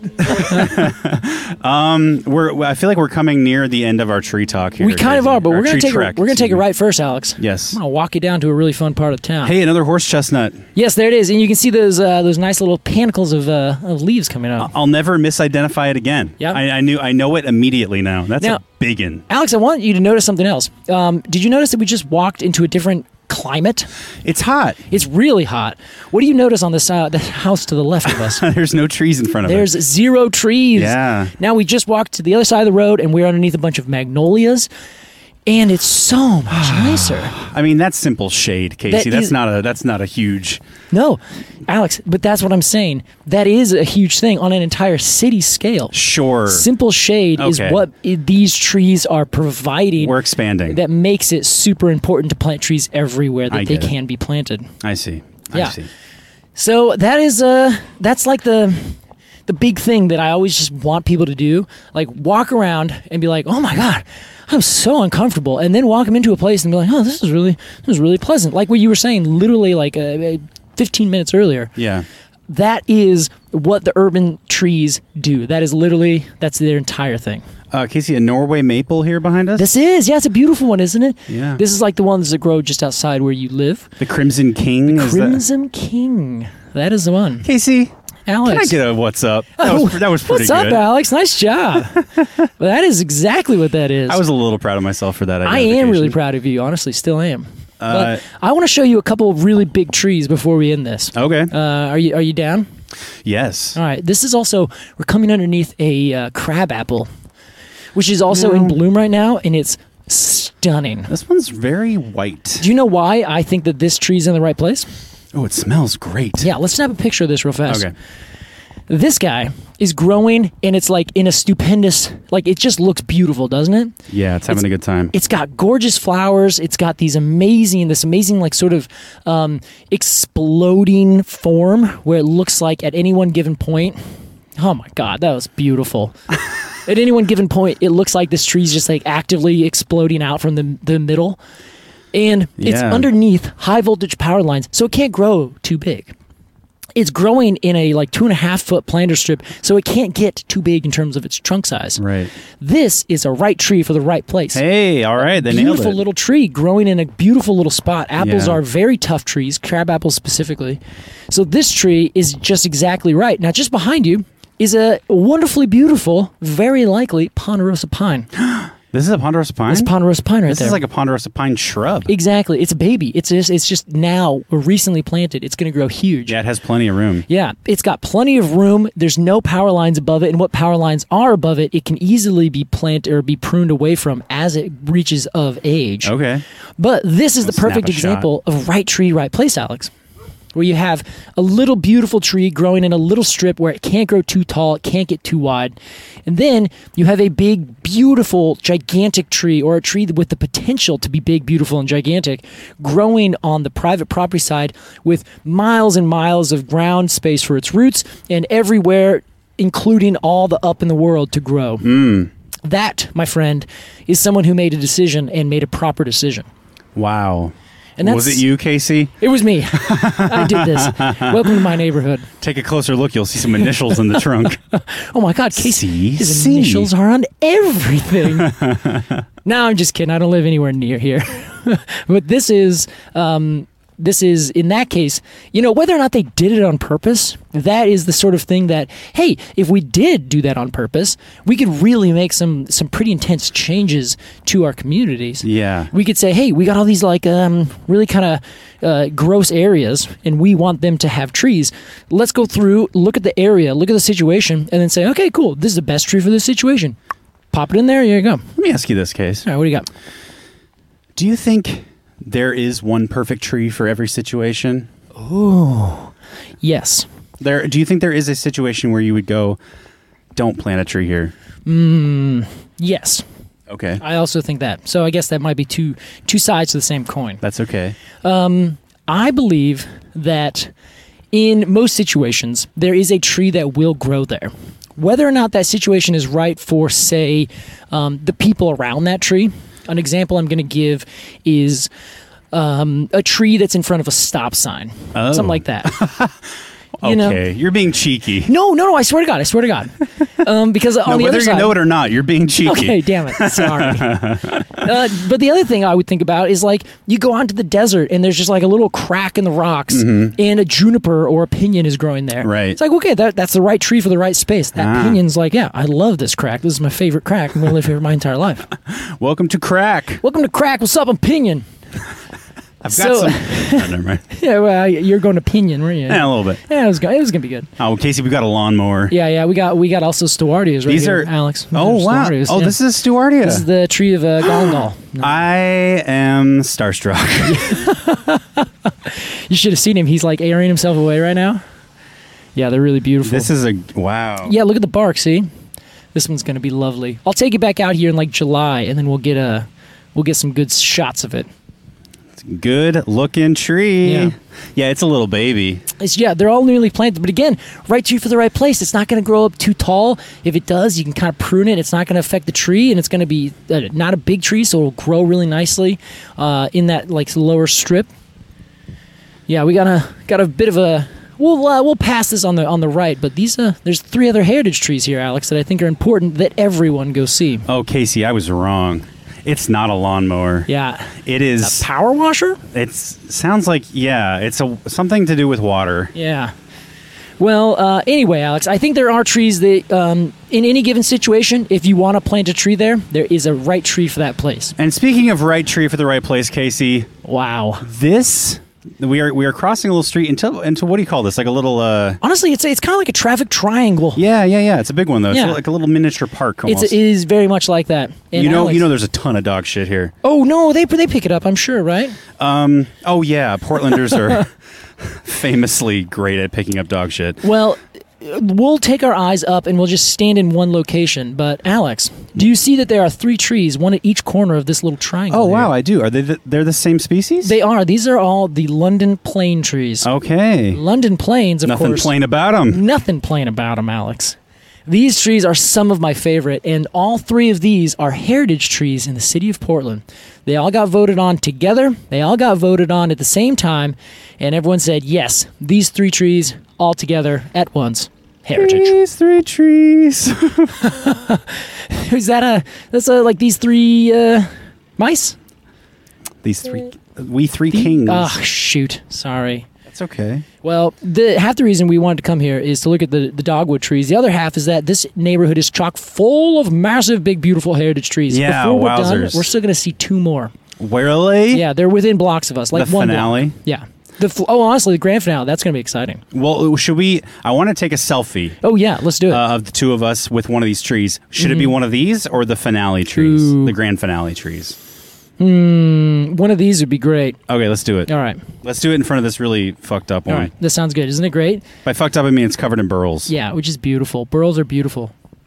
I feel like we're coming near the end of our tree talk here. We kind of are, but we're gonna take it right first, Alex. Yes. I'm gonna walk you down to a really fun part of town. Hey, another horse chestnut. Yes, there it is, and you can see those nice little panicles of leaves coming out. I'll never misidentify it again. Yeah. I know it immediately now. That's a big one. Alex, I want you to notice something else. Did you notice that we just walked into a different climate? It's hot. It's really hot. What do you notice on the house to the left of us? There's no trees in front of There's us. 0 trees. Yeah. Now we just walked to the other side of the road, and we're underneath a bunch of magnolias, and it's so much nicer. I mean, that's simple shade, Casey. That's not a huge. No, Alex, but that's what I'm saying. That is a huge thing on an entire city scale. Sure. Simple shade is what these trees are providing. We're expanding. That makes it super important to plant trees everywhere that they can be planted. I see. Yeah. I see. So that's like the big thing that I always just want people to do. Like walk around and be like, oh my God, I'm so uncomfortable. And then walk them into a place and be like, oh, this is really pleasant. Like what you were saying, literally like 15 minutes earlier. Yeah. That is what the urban trees do. That's their entire thing. Casey, a Norway maple here behind us? It's a beautiful one, isn't it? Yeah. This is like the ones that grow just outside where you live. The Crimson King? Crimson King. That is the one. Casey, Alex. can I get a what's up? That was pretty What's up, good. Alex? Nice job. Well, that is exactly what that is. I was a little proud of myself for that. I am really proud of you. Honestly, still am. But I want to show you a couple of really big trees before we end this. Okay. Are you down? Yes. All right. This is also, we're coming underneath a crab apple, which is also in bloom right now, and it's stunning. This one's very white. Do you know why I think that this tree's in the right place? Oh, it smells great. Yeah, let's snap a picture of this real fast. Okay. This guy is growing, and it's like in a stupendous, like it just looks beautiful, doesn't it? Yeah, it's having a good time. It's got gorgeous flowers. It's got this amazing like sort of exploding form where it looks like at any one given point. Oh my God, that was beautiful. At any one given point, it looks like this tree's just like actively exploding out from the middle. And it's underneath high voltage power lines, so it can't grow too big. It's growing in a like 2.5 foot planter strip, so it can't get too big in terms of its trunk size. Right. This is a right tree for the right place. Hey, all right, they nailed it. Beautiful little tree growing in a beautiful little spot. Apples are very tough trees, crab apples specifically. So this tree is just exactly right. Now, just behind you is a wonderfully beautiful, very likely ponderosa pine. This is a ponderosa pine? It's ponderosa pine right there. This is like a ponderosa pine shrub. Exactly. It's a baby. It's just now recently planted. It's going to grow huge. Yeah, it has plenty of room. Yeah, it's got plenty of room. There's no power lines above it, and what power lines are above it, it can easily be planted or be pruned away from as it reaches of age. Okay. But this is the perfect example of right tree, right place, Alex. Where you have a little beautiful tree growing in a little strip where it can't grow too tall, it can't get too wide. And then you have a big, beautiful, gigantic tree, or a tree with the potential to be big, beautiful, and gigantic, growing on the private property side with miles and miles of ground space for its roots and everywhere, including all the up in the world to grow. That, my friend, is someone who made a decision and made a proper decision. Wow. And was it you, Casey? It was me. I did this. Welcome to my neighborhood. Take a closer look. You'll see some initials in the trunk. Oh, my God. Casey, his initials are on everything. No, I'm just kidding. I don't live anywhere near here. But this is, in that case, whether or not they did it on purpose, that is the sort of thing that, hey, if we did do that on purpose, we could really make some pretty intense changes to our communities. Yeah. We could say, hey, we got all these like really kind of gross areas, and we want them to have trees. Let's go through, look at the area, look at the situation, and then say, okay, cool, this is the best tree for this situation. Pop it in there, here you go. Let me ask you this, Case. All right, what do you got? Do you think there is one perfect tree for every situation? Oh, yes. Do you think there is a situation where you would go, don't plant a tree here? Yes. Okay. I also think that. So I guess that might be two sides to the same coin. That's okay. I believe that in most situations, there is a tree that will grow there. Whether or not that situation is right for, say, the people around that tree. An example I'm going to give is a tree that's in front of a stop sign. Oh. Something like that. You're being cheeky. No, I swear to God. Because on the whether other side, you know it or not, you're being cheeky. Okay, damn it. Sorry. But the other thing I would think about is like you go onto the desert and there's just like a little crack in the rocks and a juniper or a pinyon is growing there. Right. It's like, okay, that's the right tree for the right space. That pinion's like, yeah, I love this crack. This is my favorite crack. I'm going to live here my entire life. Welcome to crack. Welcome to crack. What's up, I'm pinyon? I've got some. Oh, never mind. Yeah, well, you're going to pinyon, weren't you? Yeah, a little bit. Yeah, it was gonna be good. Oh, Casey, we got a lawnmower. Yeah, we got also Stewardias right These here, are Alex. Oh wow! Oh, yeah. This is Stewardia. This is the tree of Goldengal. No. I am starstruck. You should have seen him. He's like airing himself away right now. Yeah, they're really beautiful. This is wow. Yeah, look at the bark. See, this one's gonna be lovely. I'll take it back out here in like July, and then we'll get some good shots of it. Good looking tree. Yeah, it's a little baby. They're all newly planted, but again, right tree for the right place. It's not going to grow up too tall. If it does, you can kind of prune it. It's not going to affect the tree, and it's going to be not a big tree, so it'll grow really nicely in that like lower strip. Yeah, we got a bit of a. We'll pass this on the right, but there's 3 other heritage trees here, Alex, that I think are important that everyone go see. Oh, Casey, I was wrong. It's not a lawnmower. Yeah. It is a power washer? It sounds like, it's something to do with water. Yeah. Well, anyway, Alex, I think there are trees that, in any given situation, if you want to plant a tree there is a right tree for that place. And speaking of right tree for the right place, Casey. Wow. We are crossing a little street into what do you call this? Like a little honestly, it's kind of like a traffic triangle. Yeah. It's a big one though. Yeah. It's like a little miniature park almost. It is very much like that. And Alex, there's a ton of dog shit here. Oh no, they pick it up, I'm sure, right? Oh yeah, Portlanders are famously great at picking up dog shit. Well, we'll take our eyes up and we'll just stand in one location. But Alex, do you see that there are 3 trees, one at each corner of this little triangle? Oh, wow, here? I do. Are they're the same species? They are. These are all the London plane trees. Okay. London planes, of Nothing course. plain about them. Nothing plain about them, Alex. These trees are some of my favorite, and all 3 of these are heritage trees in the city of Portland. They all got voted on together. They all got voted on at the same time, and everyone said, yes, these 3 trees all together at once. Heritage. These 3 trees. Is that like these 3 mice? These 3, we 3 kings. Oh, shoot. Sorry. That's okay. Well, half the reason we wanted to come here is to look at the dogwood trees. The other half is that this neighborhood is chock full of massive, big, beautiful heritage trees. Yeah, Before we're done, wowzers. we're still going to see 2 more. Really? Yeah, they're within blocks of us. Like The one finale? block. Yeah. Honestly, the grand finale, that's going to be exciting. Well, should we? I want to take a selfie Oh, yeah, let's do it. of the 2 of us with one of these trees. Should it be one of these or the finale trees? Ooh. The grand finale trees. One of these would be great. Okay, let's do it. All right. Let's do it in front of this really fucked up All one. right. This sounds good. Isn't it great? By fucked up, I mean it's covered in burls. Yeah, which is beautiful. Burls are beautiful.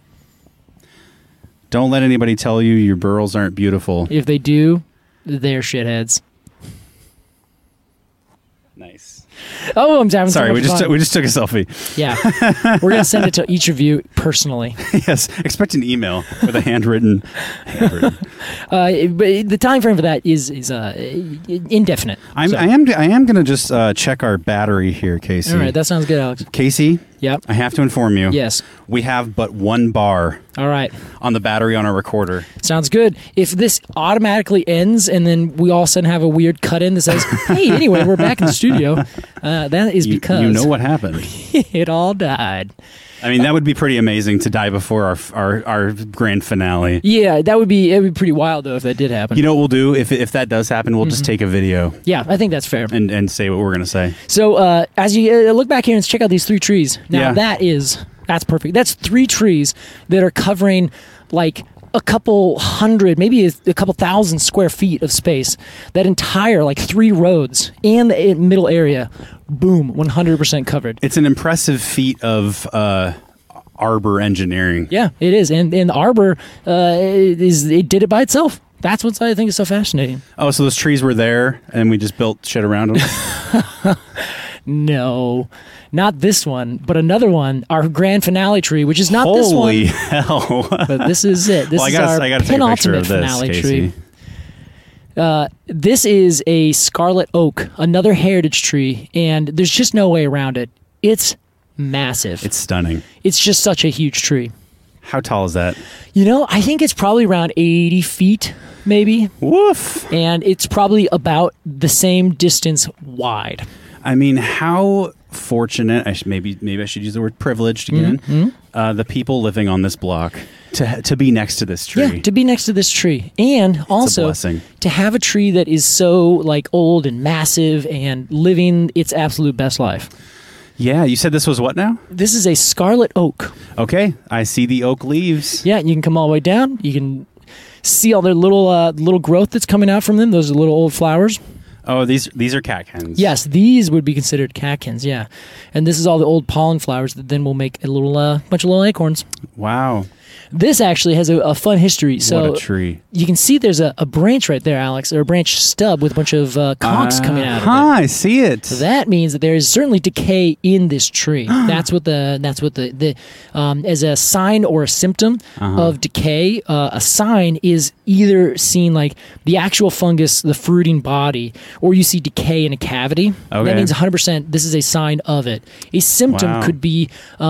Don't let anybody tell you your burls aren't beautiful. If they do, they're shitheads. Nice. Oh, I'm having Sorry, so we much just fun. we just took a selfie. Yeah. We're going to send it to each of you personally. Yes, expect an email with a handwritten. But the time frame for that is indefinite. I So- am going to just check our battery here, Casey. All right, that sounds good, Alex. Casey, Yep. I have to inform you. Yes. We have but 1 bar All right. on the battery on our recorder. Sounds good. If this automatically ends and then we all of a sudden have a weird cut in that says, hey, anyway, we're back in the studio, that is because You know what happened. it all died. I mean, that would be pretty amazing to die before our grand finale. Yeah, it'd be pretty wild, though, if that did happen. You know what we'll do? If that does happen, we'll just take a video Yeah, I think that's fair. and say what we're going to say. So as you look back here and check out these 3 trees, now Yeah. that's perfect. That's 3 trees that are covering like a couple hundred, maybe a couple thousand square feet of space. That entire like 3 roads and the middle area, boom, 100% covered. It's an impressive feat of arbor engineering. Yeah, it is, and the arbor it did it by itself. That's what I think is so fascinating. Oh, so those trees were there, and we just built shit around them? No, not this one, but another one, our grand finale tree, which is not this one. Holy hell. But this is it. This Well, is I our gotta take a picture penultimate of this, finale Casey. tree. This is a scarlet oak, another heritage tree, and there's just no way around it. It's massive. It's stunning. It's just such a huge tree. How tall is that? You know, I think it's probably around 80 feet, maybe, Woof. and it's probably about the same distance wide. I mean, how fortunate, maybe I should use the word privileged again, Mm-hmm. the people living on this block to be next to this tree. Yeah, to be next to this tree, and also blessing. to have a tree that is so like old and massive and living its absolute best life. Yeah, you said this was what now? This is a scarlet oak. Okay, I see the oak leaves. Yeah, you can come all the way down. You can see all their little growth that's coming out from them. Those are little old flowers. Oh, these are catkins. Yes, these would be considered catkins. Yeah, and this is all the old pollen flowers that then will make a little bunch of little acorns. Wow. This actually has a fun history. So What a tree. you can see there's a branch right there, Alex, or a branch stub with a bunch of conchs coming out of it. I see it. So that means that there is certainly decay in this tree. That's what the as a sign or a symptom of decay. A sign is either seen like the actual fungus, the fruiting body, or you see decay in a cavity. Okay. That means 100%. This is a sign of it. A symptom Wow. could be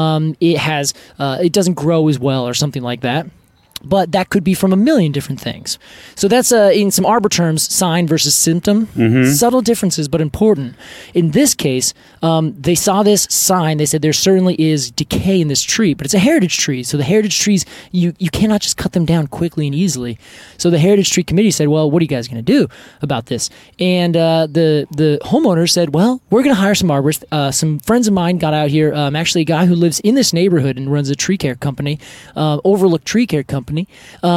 it doesn't grow as well or something like that. But that could be from a million different things. So that's, in some arbor terms, sign versus symptom. Subtle differences, but important. In this case, they saw this sign. They said there certainly is decay in this tree, but it's a heritage tree. So the heritage trees, you cannot just cut them down quickly and easily. So the Heritage Tree Committee said, well, what are you guys going to do about this? And the homeowner said, well, we're going to hire some arborists. Some friends of mine got out here. Actually, a guy who lives in this neighborhood and runs a tree care company, Overlook Tree Care Company.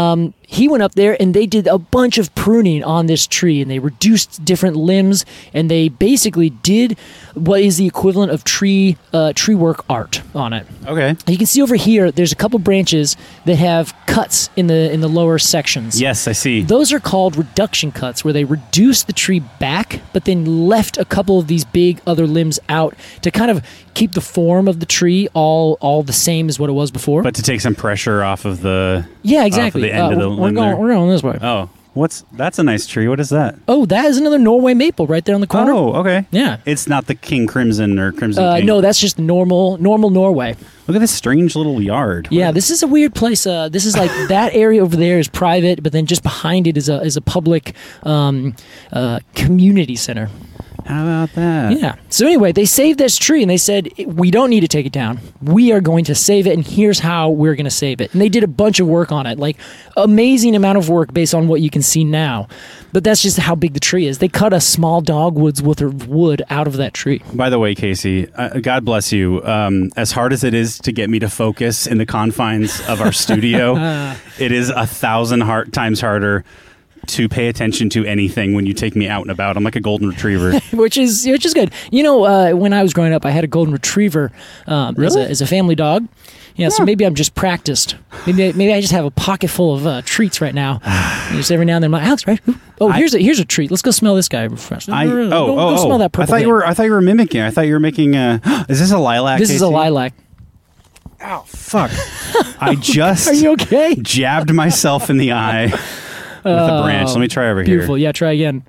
he went up there and they did a bunch of pruning on this tree, and they reduced different limbs, and they basically did what is the equivalent of tree work art on it. Okay. You can see over here, there's a couple branches that have cuts in the lower sections. Yes, I see. Those are called reduction cuts, where they reduce the tree back, but then left a couple of these big other limbs out to kind of keep the form of the tree all the same as what it was before. But to take some pressure off of the exactly. off of the end of the limb there. We're going this way. Oh, that's a nice tree. What is that? Oh, that is another Norway maple right there on the corner. Oh, okay. Yeah. It's not the King Crimson or Crimson King. No, that's just normal Norway. Look at this strange little yard. Yeah, this is a weird place. This is like that area over there is private, but then just behind it is a public community center. How about that? Yeah. So anyway, they saved this tree, and they said, we don't need to take it down. We are going to save it, and here's how we're going to save it. And they did a bunch of work on it, like amazing amount of work based on what you can see now. But that's just how big the tree is. They cut a small dogwood's worth of wood out of that tree. By the way, Casey, God bless you. As hard as it is to get me to focus in the confines of our studio, it is 1,000 times harder to pay attention to anything when you take me out and about. I'm like a golden retriever. which is good. You know, when I was growing up, I had a golden retriever as a family dog. Yeah, so maybe I'm just practiced. Maybe I just have a pocket full of treats right now. Just every now and then, I'm like, Alex, right? Oh, here's a treat. Let's go smell this guy. Go smell that purple thing. I thought you were mimicking. I thought you were making a. Is this a lilac? This is a lilac. Ow! Fuck! I just. Are you okay? Jabbed myself in the eye. With a branch. Let me try over beautiful. Here. Yeah, try again.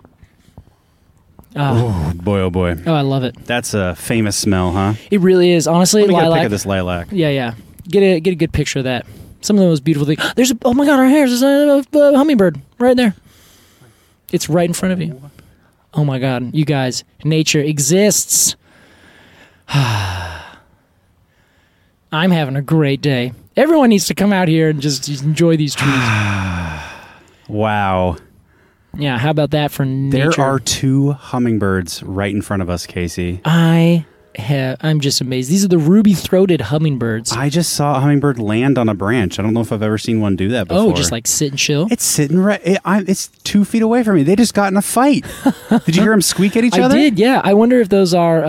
Oh, boy, oh, boy. Oh, I love it. That's a famous smell, huh? It really is. Honestly, Let me lilac. get a pic of this lilac. Yeah. Get a good picture of that. Some of the most beautiful things. Oh, my God, right here. There's a hummingbird right there. It's right in front of you. Oh, my God. You guys, nature exists. I'm having a great day. Everyone needs to come out here and just enjoy these trees. Wow. Yeah, how about that for nature? There are 2 hummingbirds right in front of us, Casey. I'm just amazed. These are the ruby-throated hummingbirds. I just saw a hummingbird land on a branch. I don't know if I've ever seen one do that before. Oh, just like sit and chill? It's sitting right... It's 2 feet away from me. They just got in a fight. Did you hear them squeak at each other? I did, yeah. I wonder if those are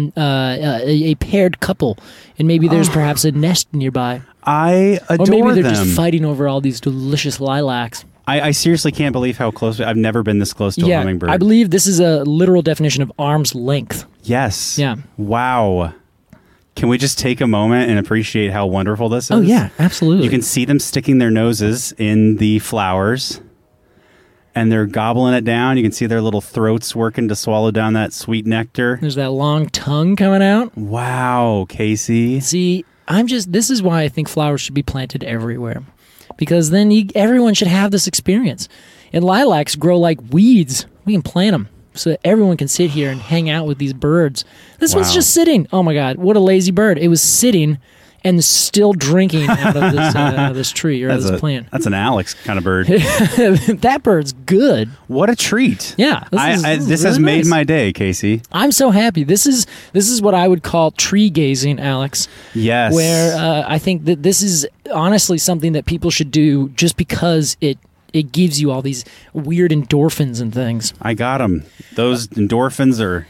a paired couple, and maybe there's perhaps a nest nearby. I adore them. Or maybe they're just fighting over all these delicious lilacs. I seriously can't believe how close... I've never been this close to a hummingbird. I believe this is a literal definition of arm's length. Yes. Yeah. Wow. Can we just take a moment and appreciate how wonderful this is? Oh, yeah, absolutely. You can see them sticking their noses in the flowers, and they're gobbling it down. You can see their little throats working to swallow down that sweet nectar. There's that long tongue coming out. Wow, Casey. See, this is why I think flowers should be planted everywhere. Because then everyone should have this experience. And lilacs grow like weeds. We can plant them so that everyone can sit here and hang out with these birds. This one's just sitting. Oh, my God. What a lazy bird. It was sitting and still drinking out of this tree or this plant. That's an Alex kind of bird. That bird's good. What a treat. Yeah. This has made my day, Casey. I'm so happy. This is what I would call tree gazing, Alex. Yes. Where I think that this is honestly something that people should do just because it gives you all these weird endorphins and things. I got them. Those endorphins are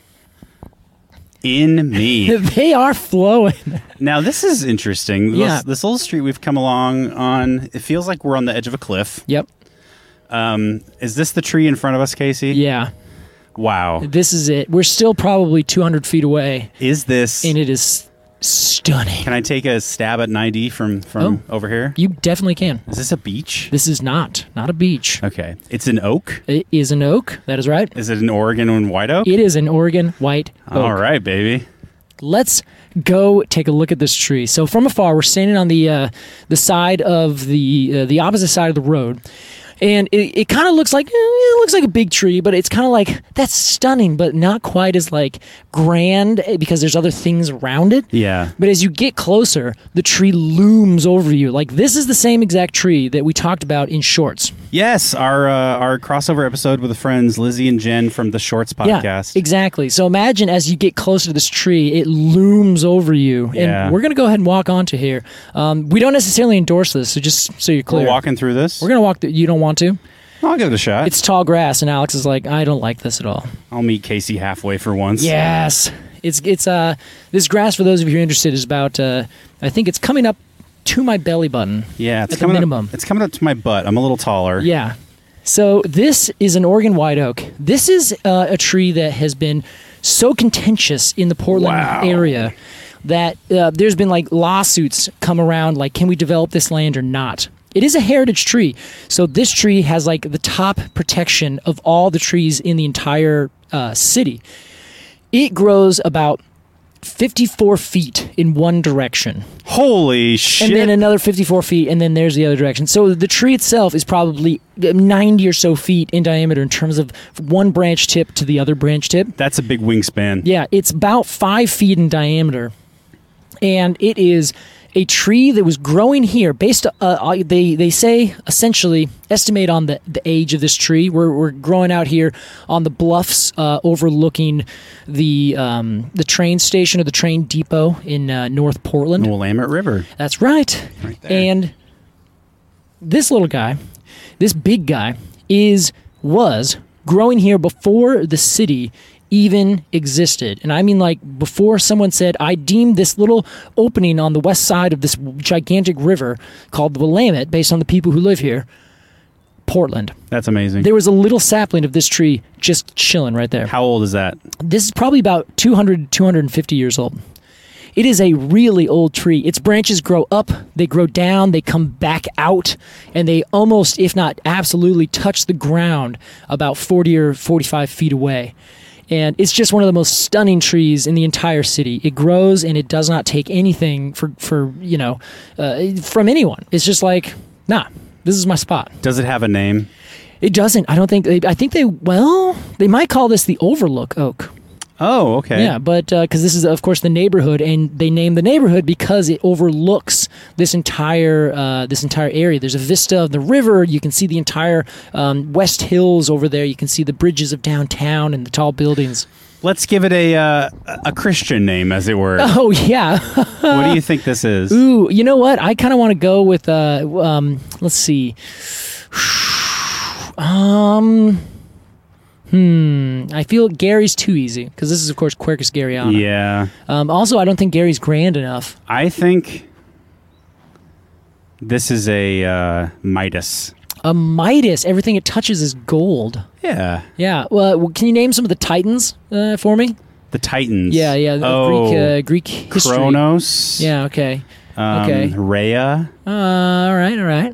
in me. They are flowing. Now, this is interesting. Yeah. This little street we've come along on, it feels like we're on the edge of a cliff. Yep. Is this the tree in front of us, Casey? Yeah. Wow. This is it. We're still probably 200 feet away. Is this... And it is stunning. Can I take a stab at an ID from over here? You definitely can. Is this a beach? This is not a beach. Okay. It's an oak? It is an oak. That is right. Is it an Oregon white oak? It is an Oregon white oak. All right, baby. Let's go take a look at this tree. So from afar, we're standing on the side of the opposite side of the road. And it kind of looks like a big tree, but it's kind of like, that's stunning, but not quite as like grand because there's other things around it. Yeah. But as you get closer, the tree looms over you. Like this is the same exact tree that we talked about in Shorts. Yes, our crossover episode with the friends Lizzie and Jen from the Shorts podcast. Yeah, exactly. So imagine as you get closer to this tree, it looms over you. Yeah. And we're going to go ahead and walk onto here. We don't necessarily endorse this, so just so you're clear. We're walking through this. We're going to walk through. You don't want to? I'll give it a shot. It's tall grass, and Alex is like, I don't like this at all. I'll meet Casey halfway for once. Yes. It's this grass, for those of you who are interested, is about, I think it's coming up to my belly button. Yeah, it's at coming the minimum. It's coming up to my butt. I'm a little taller. Yeah. So this is an Oregon white oak. This is a tree that has been so contentious in the Portland area that there's been like lawsuits come around, like, can we develop this land or not? It is a heritage tree. So this tree has like the top protection of all the trees in the entire city. It grows about 54 feet in one direction. Holy shit. And then another 54 feet, and then there's the other direction. So the tree itself is probably 90 or so feet in diameter in terms of one branch tip to the other branch tip. That's a big wingspan. Yeah, it's about 5 feet in diameter. And it is a tree that was growing here based they say essentially estimate on the age of this tree. We're growing out here on the bluffs overlooking the train station or the train depot in North Portland. The Willamette River. That's right. Right there. And this little guy, this big guy, was growing here before the city even existed. And I mean, like, before someone said, I deemed this little opening on the west side of this gigantic river called the Willamette, based on the people who live here, Portland. That's amazing. There was a little sapling of this tree just chilling right there. How old is that? This is probably about 200, 250 years old. It is a really old tree. Its branches grow up, they grow down, they come back out, and they almost, if not absolutely, touch the ground about 40 or 45 feet away. And it's just one of the most stunning trees in the entire city. It grows and it does not take anything from anyone. It's just like, nah, this is my spot. Does it have a name? It doesn't. I don't think. I think they might call this the Overlook Oak. Oh, okay. Yeah, but because this is, of course, the neighborhood, and they named the neighborhood because it overlooks this entire area. There's a vista of the river. You can see the entire West Hills over there. You can see the bridges of downtown and the tall buildings. Let's give it a Christian name, as it were. Oh, yeah. What do you think this is? Ooh, you know what? I kind of want to go with, let's see. I feel Gary's too easy, because this is, of course, Quercus Garryana. Yeah. Also, I don't think Gary's grand enough. I think this is a Midas. A Midas. Everything it touches is gold. Yeah. Yeah. Well, can you name some of the Titans for me? The Titans. Yeah. Greek history. Kronos. Yeah. Okay. Okay. Rhea. All right.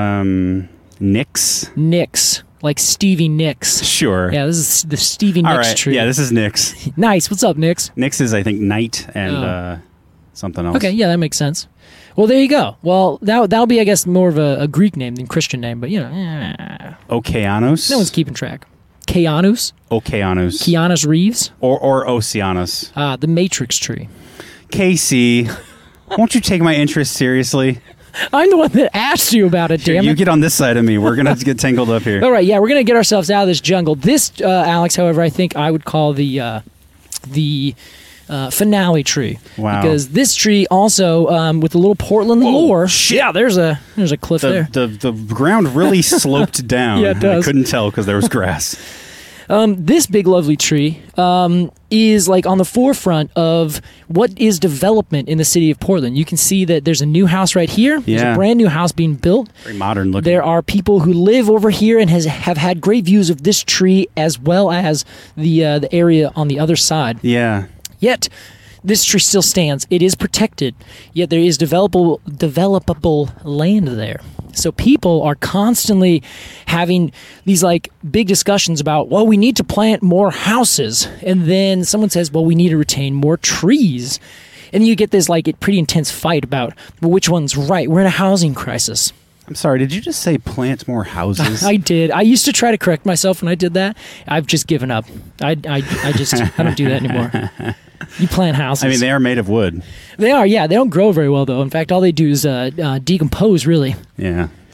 Nyx. Nyx. Like Stevie Nicks. Sure. Yeah, this is the Stevie Nicks All right. tree. Yeah, this is Nyx. Nice. What's up, Nicks? Nyx is, I think, knight and something else. Okay, yeah, that makes sense. Well, there you go. Well, that'll be, I guess, more of a Greek name than Christian name, but, Okeanos. No one's keeping track. Keanus? Okeanos. Keanus Reeves? Or Oceanus. The Matrix tree. Casey, won't you take my interest seriously? I'm the one that asked you about it, damn it. You get on this side of me. We're going to get tangled up here. All right, yeah, we're going to get ourselves out of this jungle. This, Alex, however, I think I would call the finale tree. Wow. Because this tree also, with a little Portland lore. Shit. Yeah, there's a cliff there. The ground really sloped down. Yeah, it does. I couldn't tell because there was grass. This big lovely tree is like on the forefront of what is development in the city of Portland. You can see that there's a new house right here. There's a brand new house being built. Very modern looking. There are people who live over here and have had great views of this tree as well as the area on the other side. Yeah. Yet, this tree still stands. It is protected, yet there is developable land there. So people are constantly having these like big discussions about, well, we need to plant more houses. And then someone says, well, we need to retain more trees. And you get this like pretty intense fight about, well, which one's right? We're in a housing crisis. I'm sorry, did you just say plant more houses? I did. I used to try to correct myself when I did that. I've just given up. I don't do that anymore. You plant houses. I mean, they are made of wood. They are, yeah. They don't grow very well, though. In fact, all they do is decompose, really. Yeah.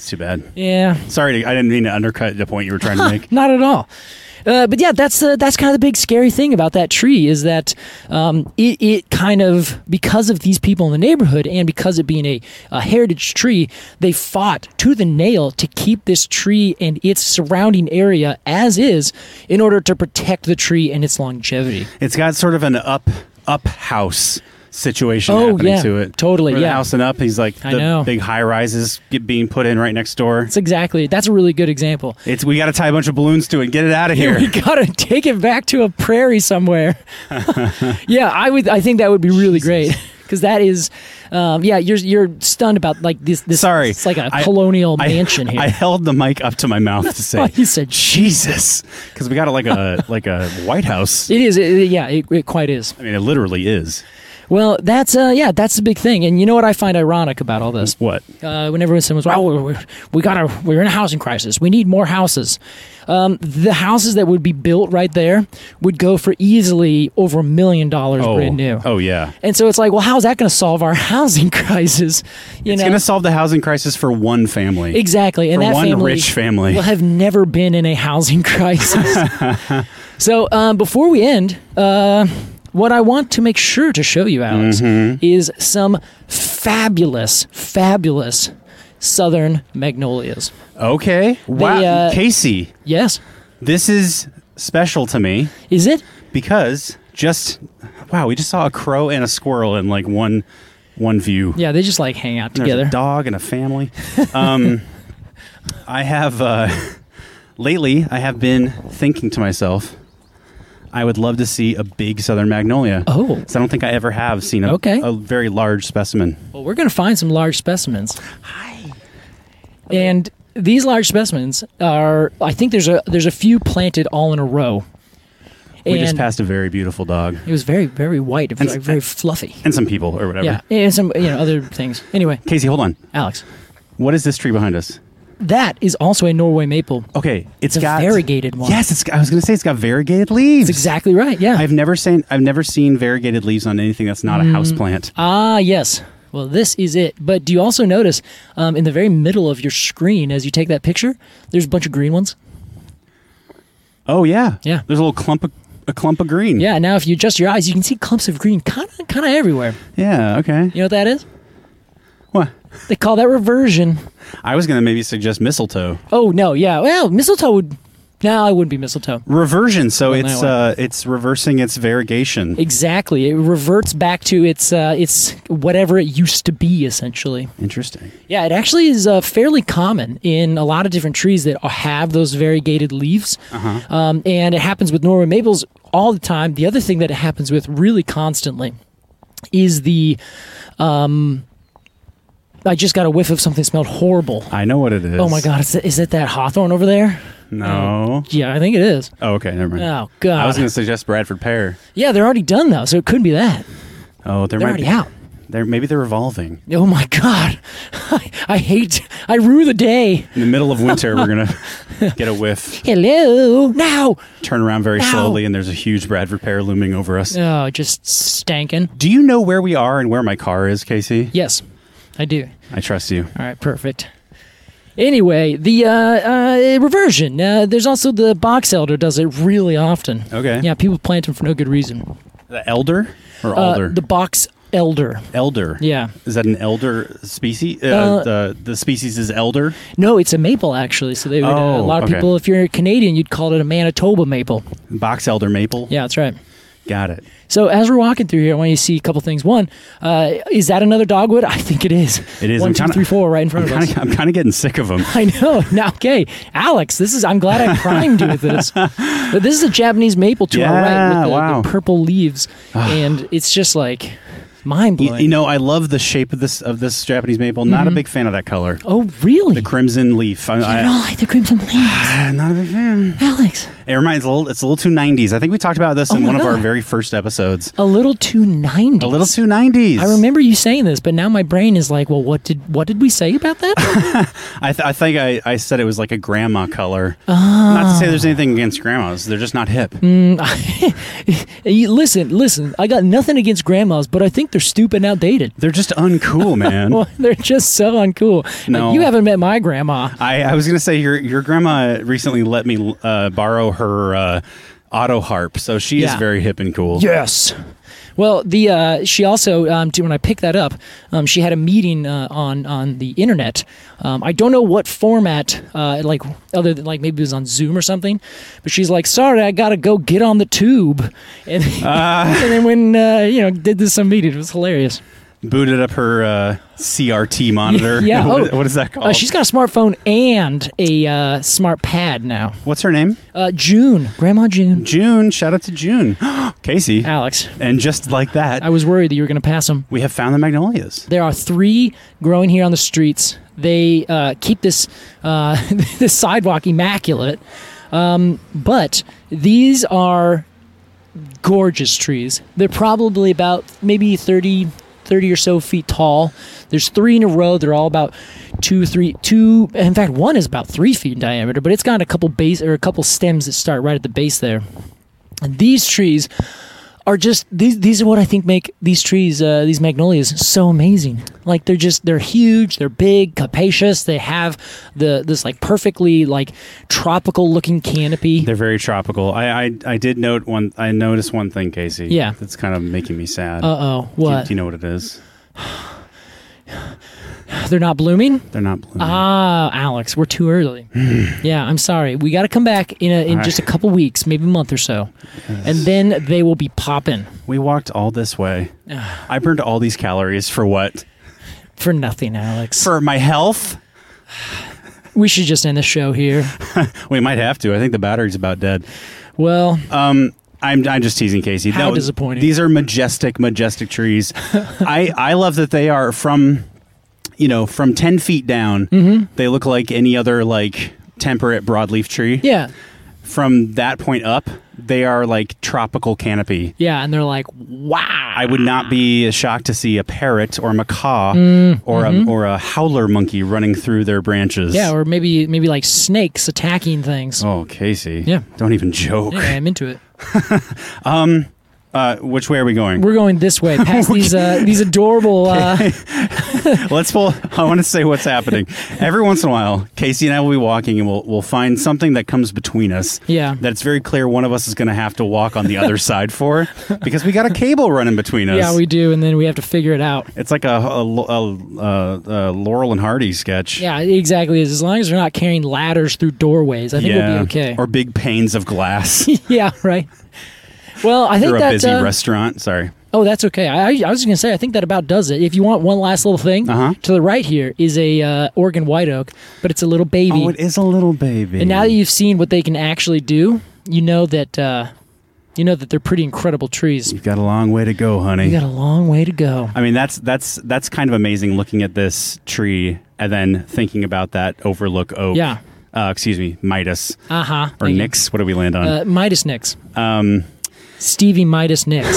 It's too bad. Yeah. Sorry, I didn't mean to undercut the point you were trying to make. Not at all. But yeah, that's kind of the big scary thing about that tree is that it kind of, because of these people in the neighborhood and because it being a heritage tree, they fought tooth and nail to keep this tree and its surrounding area as is in order to protect the tree and its longevity. It's got sort of an up house situation happening to it. Totally, Where the yeah. house and up, he's like the big high rises being put in right next door. That's a really good example. We got to tie a bunch of balloons to it and get it out of here. We gotta take it back to a prairie somewhere. Yeah, I think that would be really great because that is, you're stunned about like this. Sorry, it's like a colonial mansion here. I held the mic up to my mouth to say, You said Jesus, because we got like a White House. It is. It quite is. I mean, it literally is. Well, that's the big thing. And you know what I find ironic about all this? What? Whenever someone's, we're in a housing crisis. We need more houses. The houses that would be built right there would go for easily over $1 million brand new. Oh, yeah. And so it's like, well, how's that going to solve our housing crisis? It's going to solve the housing crisis for one family. Exactly. And for that one rich family will have never been in a housing crisis. So before we end, what I want to make sure to show you, Alex, is some fabulous, fabulous southern magnolias. Okay. Wow. Casey. Yes. This is special to me. Is it? Because we just saw a crow and a squirrel in like one view. Yeah, they just like hang out There's together. a dog and a family. I have, lately, I have been thinking to myself, I would love to see a big southern magnolia. Oh. So I don't think I ever have seen a very large specimen. Well, we're going to find some large specimens. Hi. And these large specimens are, I think there's a few planted all in a row. We just passed a very beautiful dog. It was very, very white, very fluffy. And some people or whatever. Yeah, and some other things. Anyway. Casey, hold on. Alex. What is this tree behind us? That is also a Norway maple. Okay, it's got variegated one. Yes, I was going to say it's got variegated leaves. That's exactly right. Yeah, I've never seen variegated leaves on anything that's not a houseplant. Ah, yes. Well, this is it. But do you also notice in the very middle of your screen, as you take that picture, there's a bunch of green ones? Oh yeah, yeah. There's a clump of green. Yeah. Now, if you adjust your eyes, you can see clumps of green, kind of everywhere. Yeah. Okay. You know what that is? What? They call that reversion. I was going to maybe suggest mistletoe. Oh, no, yeah. Well, mistletoe would... No, it wouldn't be mistletoe. Reversion, so it's reversing its variegation. Exactly. It reverts back to its whatever it used to be, essentially. Interesting. Yeah, it actually is fairly common in a lot of different trees that have those variegated leaves. And it happens with Norway maples all the time. The other thing that it happens with really constantly is the... I just got a whiff of something that smelled horrible. I know what it is. Oh my God, is it that hawthorn over there? No. Yeah, I think it is. Oh, okay, never mind. Oh, God. I was going to suggest Bradford pear. Yeah, they're already done, though, so it couldn't be that. Oh, they're already out. Maybe they're evolving. Oh, my God. I rue the day. In the middle of winter, we're going to get a whiff. Hello, now. Turn around very slowly, and there's a huge Bradford pear looming over us. Oh, just stankin'. Do you know where we are and where my car is, Casey? Yes, I do. I trust you. All right, perfect. Anyway, the reversion. There's also the box elder does it really often. Okay. Yeah, people plant them for no good reason. The elder or alder? The box elder. Elder. Yeah. Is that an elder species? The species is elder? No, it's a maple, actually. So they would, a lot of people, if you're Canadian, you'd call it a Manitoba maple. Box elder maple? Yeah, that's right. Got it. So as we're walking through here, I want you to see a couple things. One, is that another dogwood? I think it is. It is. 1, 2, 3, 4, right in front of us. I'm kind of getting sick of them. I know. Now, okay, Alex, I'm glad I primed you with this. But this is a Japanese maple to our right with the purple leaves, and it's just like mind blowing. You know, I love the shape of this Japanese maple. Not a big fan of that color. Oh, really? The crimson leaf. You don't like the crimson leaves? Not a big fan. Alex. It reminds it's a little too 90s. I think we talked about this in one of our very first episodes. A little too 90s. A little too 90s. I remember you saying this, but now my brain is like, well, what did we say about that? I think I said it was like a grandma color. Not to say there's anything against grandmas. They're just not hip. Listen, I got nothing against grandmas, but I think they're stupid and outdated. They're just uncool, man. Well, they're just so uncool. No. You haven't met my grandma. I was going to say, your grandma recently let me borrow her auto harp, so she is very hip and cool. Yes. Well, she also when I picked that up, she had a meeting on the internet. I don't know what format, like other than like maybe it was on Zoom or something. But she's like, "Sorry, I gotta go get on the tube," and, and then when did this some meeting, it was hilarious. Booted up her CRT monitor. Yeah. What is that called? She's got a smartphone and a smart pad now. What's her name? June. Grandma June. June. Shout out to June. Casey. Alex. And just like that, I was worried that you were going to pass them. we have found the magnolias. There are 3 growing here on the streets. They keep this this sidewalk immaculate. But these are gorgeous trees. They're probably about maybe 30 or so feet tall. There's 3 in a row. They're all about 2. In fact, one is about 3 feet in diameter, but it's got a couple stems that start right at the base there. And these trees are just these are what I think make these trees, these magnolias, so amazing. Like they're huge, they're big, capacious. They have this like perfectly like tropical looking canopy. They're very tropical. I did note one. I noticed one thing, Casey. Yeah, that's kind of making me sad. What? Do you know what it is? They're not blooming? They're not blooming. Alex, we're too early. Yeah, I'm sorry. We got to come back in just a couple weeks, maybe a month or so. Yes. And then they will be popping. We walked all this way. I burned all these calories for what? For nothing, Alex. For my health? We should just end the show here. We might have to. I think the battery's about dead. Well... I'm just teasing, Casey. How disappointing. These are majestic trees. I love that they are from 10 feet down. Mm-hmm. They look like any other like temperate broadleaf tree. Yeah. From that point up, they are like tropical canopy. Yeah, and they're like, wow. I would not be shocked to see a parrot or macaw or a howler monkey running through their branches. Yeah, or maybe like snakes attacking things. Oh, Casey. Yeah. Don't even joke. Yeah, I'm into it. Which way are we going? We're going this way, past these adorable... Let's pull... I want to say what's happening. Every once in a while, Casey and I will be walking and we'll find something that comes between us. Yeah. That's very clear one of us is going to have to walk on the other side for, because we got a cable running between us. Yeah, we do, and then we have to figure it out. It's like a Laurel and Hardy sketch. Yeah, exactly. As long as we're not carrying ladders through doorways, I think we'll be okay. Or big panes of glass. Yeah, right. Well, I think You're a that busy restaurant. Sorry. Oh, that's okay. I was going to say, I think that about does it. If you want one last little thing, to the right here is a Oregon white oak, but it's a little baby. Oh, it is a little baby. And now that you've seen what they can actually do, you know that they're pretty incredible trees. You've got a long way to go, honey. You got a long way to go. I mean, that's kind of amazing looking at this tree and then thinking about that overlook oak. Yeah. Excuse me, Midas. Or Nix. What do we land on? Midas Nix. Stevie Midas Nix.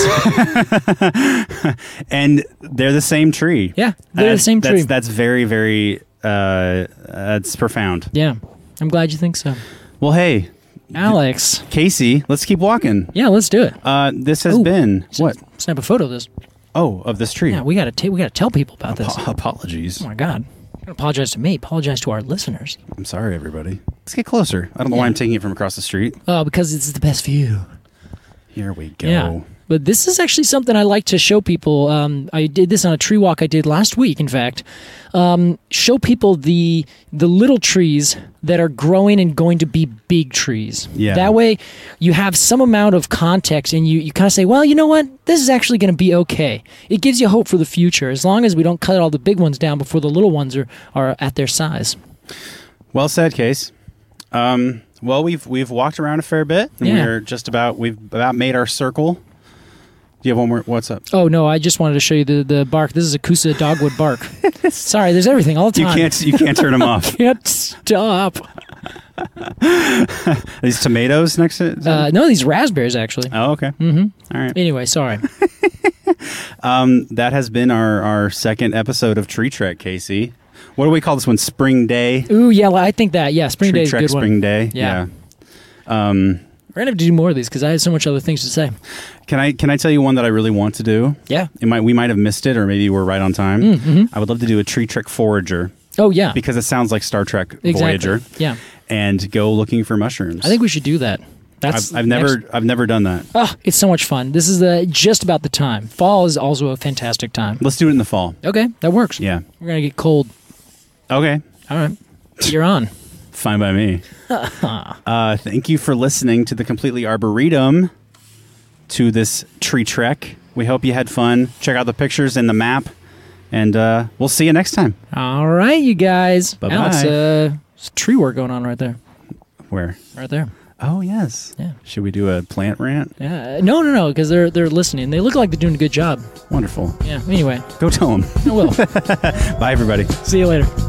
And they're the same tree. Yeah, they're the same tree. That's very, very, that's profound. Yeah, I'm glad you think so. Well, hey. Alex. Casey, let's keep walking. Yeah, let's do it. This has been... What? Snap a photo of this. Oh, of this tree. Yeah, we gotta tell people about this. Apologies. Oh, my God. Don't apologize to me. Apologize to our listeners. I'm sorry, everybody. Let's get closer. I don't know why I'm taking it from across the street. Oh, because it's the best view. Here we go. Yeah. But this is actually something I like to show people. I did this on a tree walk I did last week, in fact. Show people the little trees that are growing and going to be big trees. Yeah. That way you have some amount of context and you kind of say, well, you know what? This is actually going to be okay. It gives you hope for the future as long as we don't cut all the big ones down before the little ones are at their size. Well said, Case. Well, we've walked around a fair bit, and we've about made our circle. Do you have one more? What's up? Oh no, I just wanted to show you the bark. This is a Coosa dogwood bark. Sorry, there's everything all the time. You can't turn them off. Can't stop. These tomatoes next to it? No, these raspberries actually. Oh, okay. Mm-hmm. All right. Anyway, sorry. That has been our second episode of Tree Trek, Casey. What do we call this one? Spring Day? Ooh, yeah, I think that. Yeah, Spring Day is a Trek good one. Spring Day. Yeah. We're going to have to do more of these because I have so much other things to say. Can I tell you one that I really want to do? Yeah. We might have missed it, or maybe we're right on time. Mm-hmm. I would love to do a Tree Trek Forager. Oh, yeah. Because it sounds like Star Trek Exactly. Voyager. Yeah. And go looking for mushrooms. I think we should do that. I've never done that. Oh, it's so much fun. This is just about the time. Fall is also a fantastic time. Let's do it in the fall. Okay, that works. Yeah. We're going to get cold. Okay. All right. You're on. Fine by me. Thank you for listening to the Completely Arboretum, to this Tree Trek. We hope you had fun. Check out the pictures and the map, and we'll see you next time. All right, you guys. Bye-bye. Alex, there's tree work going on right there. Where? Right there. Oh, yes. Yeah. Should we do a plant rant? Yeah. No, because they're listening. They look like they're doing a good job. Wonderful. Yeah. Anyway, Go tell them. I will. Bye, everybody. See you later.